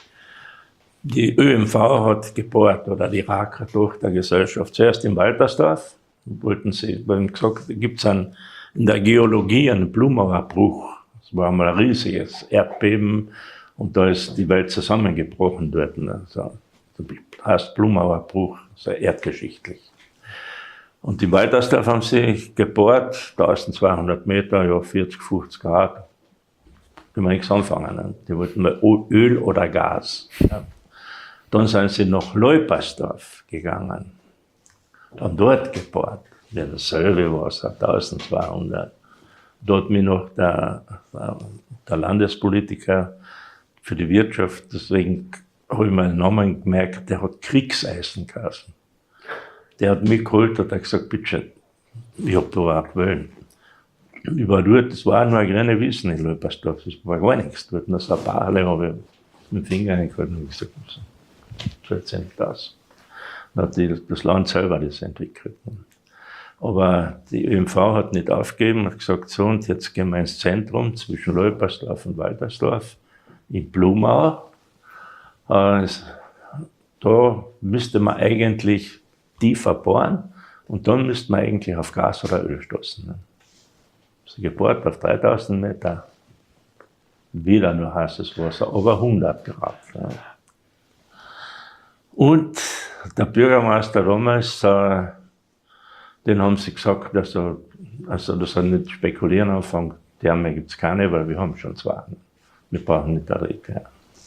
die Ö M V hat gebohrt, oder die Raker Tochtergesellschaft, zuerst in Waltersdorf. Wollten sie, weil gesagt, gibt es in der Geologie einen Blumauer Bruch. Es war einmal ein riesiges Erdbeben und da ist die Welt zusammengebrochen dort. Also, das heißt Blumauer Bruch, so erdgeschichtlich. Und in Waltersdorf haben sie gebohrt, eintausendzweihundert Meter, ja vierzig, fünfzig Grad. Können wir nichts anfangen. Ne? Die wollten mal Öl oder Gas. Ja. Dann sind sie nach Leupersdorf gegangen. Dann dort gebohrt. Ja, dasselbe war es, eintausendzweihundert. Dort mir noch der, der Landespolitiker für die Wirtschaft, deswegen habe ich meinen Namen gemerkt, der hat Kriegseisen geheißen. Der hat mich geholt und hat gesagt, bitte, ich habe da auch gewählt. Ich war dort, das war nur eine kleine Wiesen in Leupersdorf, das war gar nichts. Dort noch so ein paar Halle habe ich mit dem Finger eingehalten und gesagt, so schaut nicht aus. Dann hat die, das Land selber das entwickelt. Aber die Ö M V hat nicht aufgegeben, hat gesagt, so, und jetzt gehen wir ins Zentrum zwischen Leupersdorf und Waltersdorf, in Blumau. Äh, da müsste man eigentlich tiefer bohren und dann müsste man eigentlich auf Gas oder Öl stoßen. Ne? Sie gebohrt auf dreitausend Meter, wieder nur heißes Wasser, aber hundert Grad. Ja. Und der Bürgermeister damals, äh, den haben sie gesagt, dass er, also dass er nicht spekulieren anfängt, Therme gibt es keine, weil wir haben schon zwei. Wir brauchen nicht eine dritte.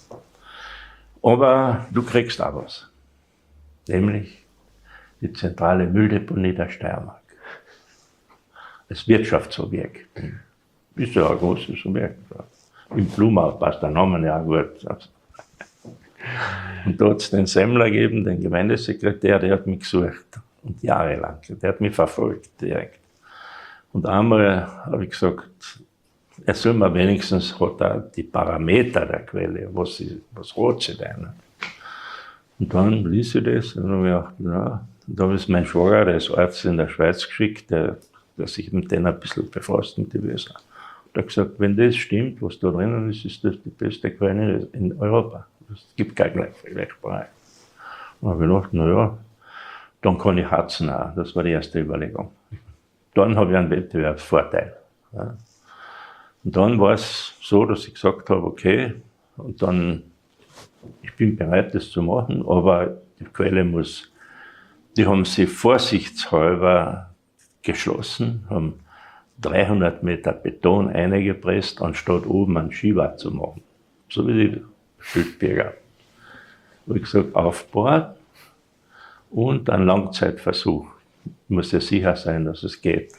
Aber du kriegst auch was. Nämlich die zentrale Mülldeponie der Steiermark. Als Wirtschaftsobjekt. Ist ja ein großes Objekt. Im Blumau passt der Name ja gut. Und da hat es den Semmler gegeben, den Gemeindesekretär, der hat mich gesucht. Und jahrelang. Der hat mich verfolgt direkt. Und einmal habe ich gesagt, er soll mir wenigstens hat er die Parameter der Quelle, was, sie, was hat sie denn? Und dann ließ ich das und habe ich gedacht, ja, da ist mein Schwager, der ist Arzt in der Schweiz geschickt, der, der sich mit denen ein bisschen befasst, mit den Wesen. Und er hat gesagt, wenn das stimmt, was da drinnen ist, ist das die beste Quelle in Europa. Es gibt keine Vergleichbarkeit. Und habe ich gedacht, na ja, dann kann ich harzen auch. Das war die erste Überlegung. Dann habe ich einen Wettbewerbsvorteil. Ja. Und dann war es so, dass ich gesagt habe, okay, und dann, ich bin bereit, das zu machen, aber die Quelle muss, die haben sie vorsichtshalber geschlossen, haben dreihundert Meter Beton eingepresst, anstatt oben einen Skiwart zu machen. So wie die Schildberger. Habe ich gesagt, aufbauen und ein Langzeitversuch. Muss ja sicher sein, dass es geht.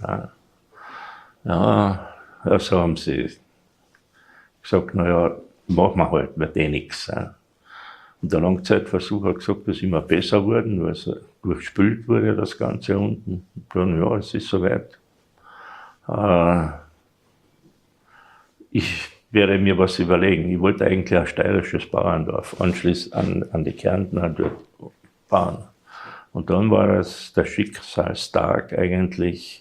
Ja, also haben sie gesagt, naja, machen wir halt, wird eh nichts. Und der Langzeitversuch hat gesagt, dass es immer besser wurde, weil es durchspült wurde, das Ganze unten. Und dann, ja, es ist soweit. Äh, ich werde mir was überlegen. Ich wollte eigentlich ein steirisches Bauerndorf anschließend an, an die Kärntner dort bauen. Und dann war es der Schicksalstag eigentlich,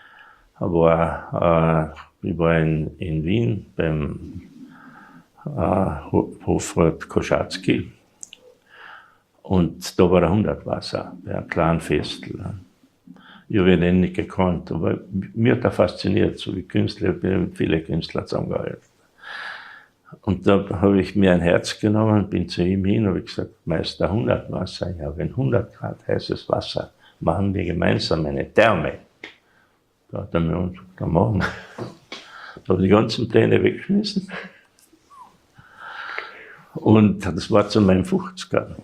war, äh, ich war in, in Wien beim äh, Hofrat Koschatzky und da war der Hundertwasser, bei einem kleinen Festel. Ich habe ihn nicht gekannt, aber mir hat er fasziniert, so wie Künstler, ich bin mit vielen Künstlern zusammengearbeitet. Und da habe ich mir ein Herz genommen, bin zu ihm hin und habe gesagt, Meister, Hundertwasser, ja, wenn hundert Grad heißes Wasser, machen wir gemeinsam eine Therme. Da hat er mir uns gesagt, dann machen wir. Da habe ich die ganzen Pläne weggeschmissen. Und das war zu meinem fünfziger.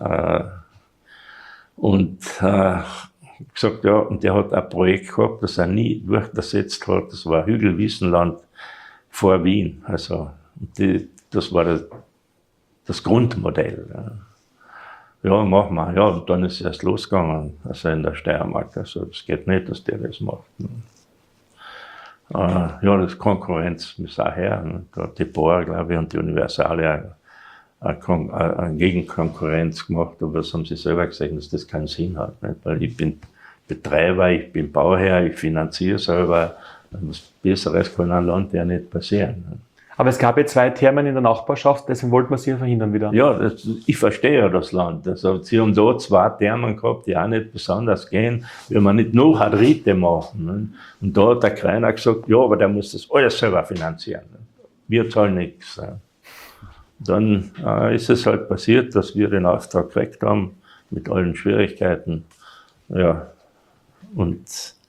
Und äh, gesagt, ja, und der hat ein Projekt gehabt, das er nie durchgesetzt hat, das war Hügelwiesenland vor Wien. Also, die, das war das, das Grundmodell. Ja. ja, machen wir. Ja, und dann ist es erst losgegangen, also in der Steiermark. Also, das geht nicht, dass der das macht. Äh, ja, das Konkurrenz ist auch her. Da hat die Bohr, glaube ich, und die Universale eine, eine Gegenkonkurrenz gemacht, aber das haben sie selber gesagt, dass das keinen Sinn hat. Nicht? Weil ich bin Betreiber, ich bin Bauherr, ich finanziere selber. Was Besseres kann ein Land ja nicht passieren. Nicht? Aber es gab ja zwei Thermen in der Nachbarschaft, deswegen wollten wir sie ja verhindern wieder. Ja, das, ich verstehe ja das Land. Also, sie haben da zwei Thermen gehabt, die auch nicht besonders gehen, will man nicht noch eine dritte machen. Nicht? Und da hat der Kreiner gesagt, ja, aber der muss das alles selber finanzieren. Nicht? Wir zahlen nichts. Nicht? Dann äh, ist es halt passiert, dass wir den Auftrag gekriegt haben, mit allen Schwierigkeiten. Ja, und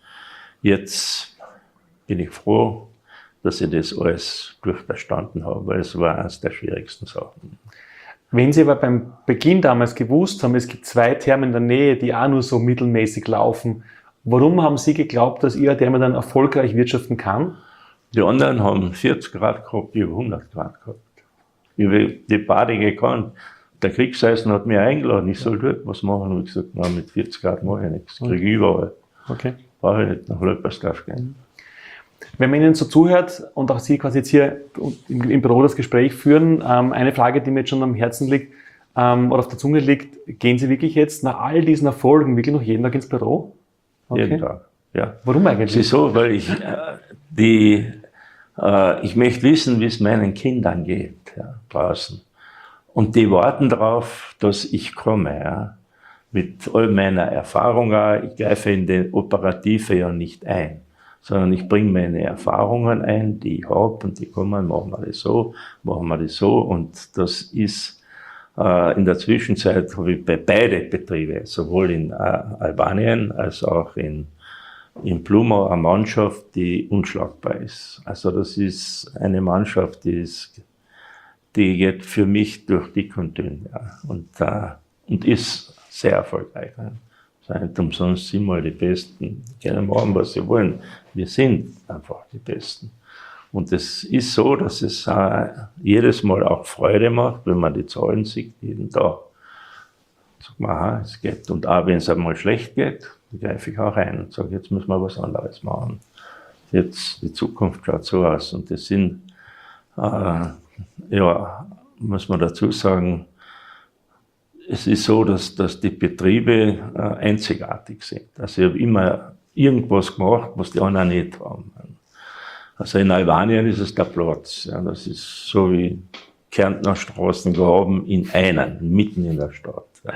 jetzt bin ich froh, dass ich das alles durchverstanden habe, weil es war eines der schwierigsten Sachen. Wenn Sie aber beim Beginn damals gewusst haben, es gibt zwei Thermen in der Nähe, die auch nur so mittelmäßig laufen, warum haben Sie geglaubt, dass Ihre Therme dann erfolgreich wirtschaften kann? Die anderen haben vierzig Grad gehabt, ich habe hundert Grad gehabt. Ich habe die Bade gekannt. Der Kriegseisen hat mich eingeladen, ich soll dort was machen. Und ich gesagt, nein, mit vierzig Grad mache ich nichts. Das kriege ich überall. Okay. Brauche ich nicht nach Lölpersdorf gehen. Wenn man Ihnen so zuhört und auch Sie quasi jetzt hier im, im Büro das Gespräch führen, ähm, eine Frage, die mir jetzt schon am Herzen liegt ähm, oder auf der Zunge liegt, gehen Sie wirklich jetzt nach all diesen Erfolgen wirklich noch jeden Tag ins Büro? Okay. Jeden Tag, ja. Warum eigentlich? Wieso? Weil ich, äh, die, äh, ich möchte wissen, wie es meinen Kindern geht, ja, draußen. Und die warten darauf, dass ich komme, ja. Mit all meiner Erfahrung auch. Ich greife in die Operative ja nicht ein, sondern ich bringe meine Erfahrungen ein, die ich habe, und die kommen, machen wir das so, machen wir das so. Und das ist, äh, in der Zwischenzeit habe ich bei beiden Betrieben, sowohl in äh, Albanien als auch in, in Plumau, eine Mannschaft, die unschlagbar ist. Also das ist eine Mannschaft, die ist, die geht für mich durch dick und dünn, ja. Und, äh, und ist sehr erfolgreich. Ja. Nicht umsonst sind wir die Besten, die können machen, was sie wollen. Wir sind einfach die Besten. Und es ist so, dass es äh, jedes Mal auch Freude macht, wenn man die Zahlen sieht, jeden Tag. Sagt man, aha, es geht. Und auch wenn es einmal schlecht geht, greife ich auch ein und sage, jetzt müssen wir was anderes machen. Jetzt, die Zukunft schaut so aus. Und das sind, äh, ja, muss man dazu sagen, es ist so, dass, dass die Betriebe äh, einzigartig sind. Also ich habe immer irgendwas gemacht, was die anderen nicht haben. Also in Albanien ist es der Platz. Ja, das ist so wie Kärntner Straßen gehaben in einen, mitten in der Stadt. Ja.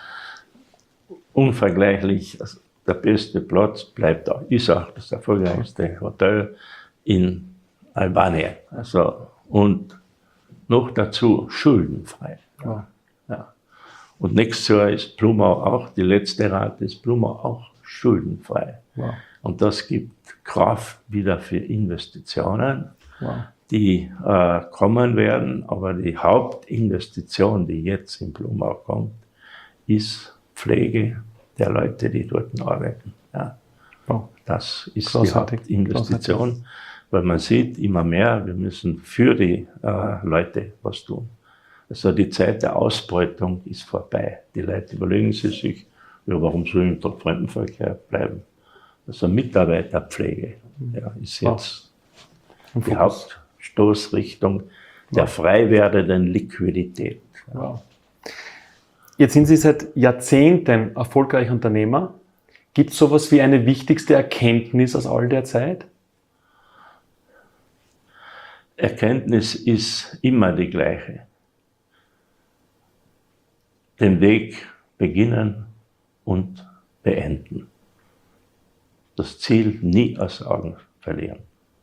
Unvergleichlich, also der beste Platz bleibt auch, ist auch das erfolgreichste Hotel in Albanien. Also, und noch dazu schuldenfrei. Ja. Ja. Und nächstes Jahr ist Plumau auch, die letzte Rate ist Plumau auch schuldenfrei. Wow. Und das gibt Kraft wieder für Investitionen, wow. die äh, kommen werden. Aber die Hauptinvestition, die jetzt in Plumau kommt, ist Pflege der Leute, die dort arbeiten. Ja. Wow. Das ist Großartig. die Hauptinvestition, Großartig. Weil man sieht immer mehr, wir müssen für die äh, Leute was tun. Also die Zeit der Ausbeutung ist vorbei. Die Leute überlegen sie sich, ja, warum soll ich im Fremdenverkehr bleiben? Also Mitarbeiterpflege ja, ist jetzt Im die Fokus. Hauptstoßrichtung der frei werdenden Liquidität. Wow. Jetzt sind Sie seit Jahrzehnten erfolgreicher Unternehmer. Gibt es sowas wie eine wichtigste Erkenntnis aus all der Zeit? Erkenntnis ist immer die gleiche. Den Weg beginnen und beenden. Das Ziel nie aus Augen verlieren.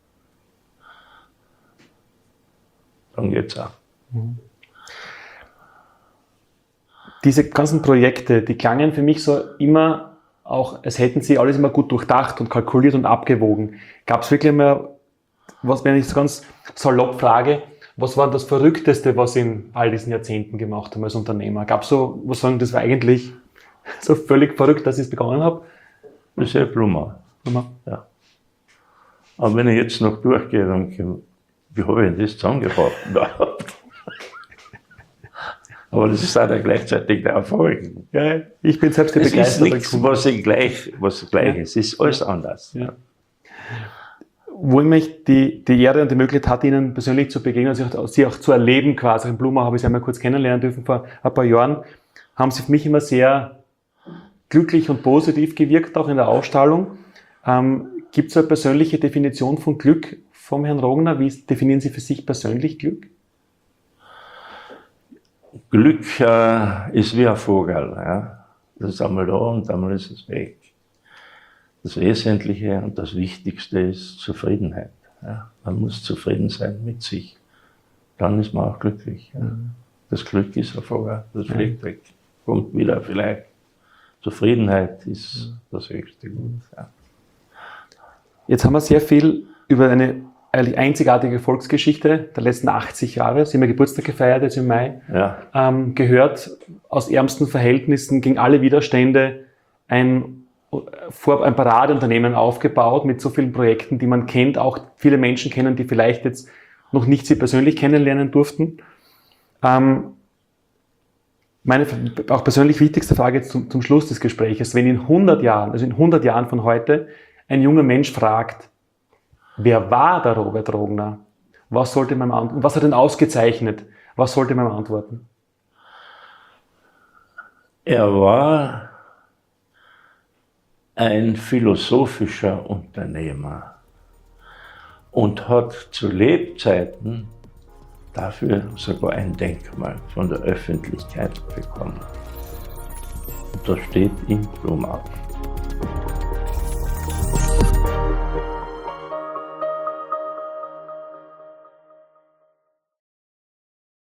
Dann geht's auch. Diese ganzen Projekte, die klangen für mich so immer auch, als hätten sie alles immer gut durchdacht und kalkuliert und abgewogen. Gab es wirklich mal, was, wenn ich so ganz salopp frage, was war das Verrückteste, was Sie in all diesen Jahrzehnten gemacht haben als Unternehmer? Gab es so, was sagen, das war eigentlich so völlig verrückt, dass ich es begonnen habe? Das ist ja Blumer. Ja. Aber wenn ich jetzt noch durchgehe, dann denke ich, wie habe ich denn das zusammengebracht? Aber das ist auch der gleichzeitig der Erfolg. Ja, ich bin selbst Es ist begeistert. nichts, was ich gleich, was gleich Ja. ist. Es ist alles anders. Ja. Wo ich mich die, die Ehre und die Möglichkeit hatte, Ihnen persönlich zu begegnen, also auch, Sie auch zu erleben quasi. In Blumau habe ich Sie einmal kurz kennenlernen dürfen vor ein paar Jahren, haben Sie für mich immer sehr glücklich und positiv gewirkt, auch in der Ausstrahlung. Ähm, Gibt es eine persönliche Definition von Glück vom Herrn Rogner? Wie definieren Sie für sich persönlich Glück? Glück äh, ist wie ein Vogel. Ja? Das ist einmal da und einmal ist es weg. Das Wesentliche und das Wichtigste ist Zufriedenheit. Ja? Man muss zufrieden sein mit sich. Dann ist man auch glücklich. Ja? Das Glück ist ein Vogel, das fliegt weg. Kommt wieder vielleicht. Zufriedenheit ist das höchste Gut. Ja. Jetzt haben wir sehr viel über eine eigentlich einzigartige Volksgeschichte der letzten achtzig Jahre, Sie haben ja Geburtstag gefeiert jetzt im Mai, Ja. ähm, gehört, aus ärmsten Verhältnissen, gegen alle Widerstände, ein, vor, ein Paradeunternehmen aufgebaut mit so vielen Projekten, die man kennt, auch viele Menschen kennen, die vielleicht jetzt noch nicht Sie persönlich kennenlernen durften. Ähm, meine auch persönlich wichtigste Frage jetzt zum, zum Schluss des Gesprächs, wenn in hundert Jahren, also in hundert Jahren von heute, ein junger Mensch fragt, wer war der Robert Rogner? Was sollte man antworten? Was hat ihn ausgezeichnet? Was sollte man antworten? Er war ein philosophischer Unternehmer und hat zu Lebzeiten dafür sogar ein Denkmal von der Öffentlichkeit bekommen. Und das steht in Blumau.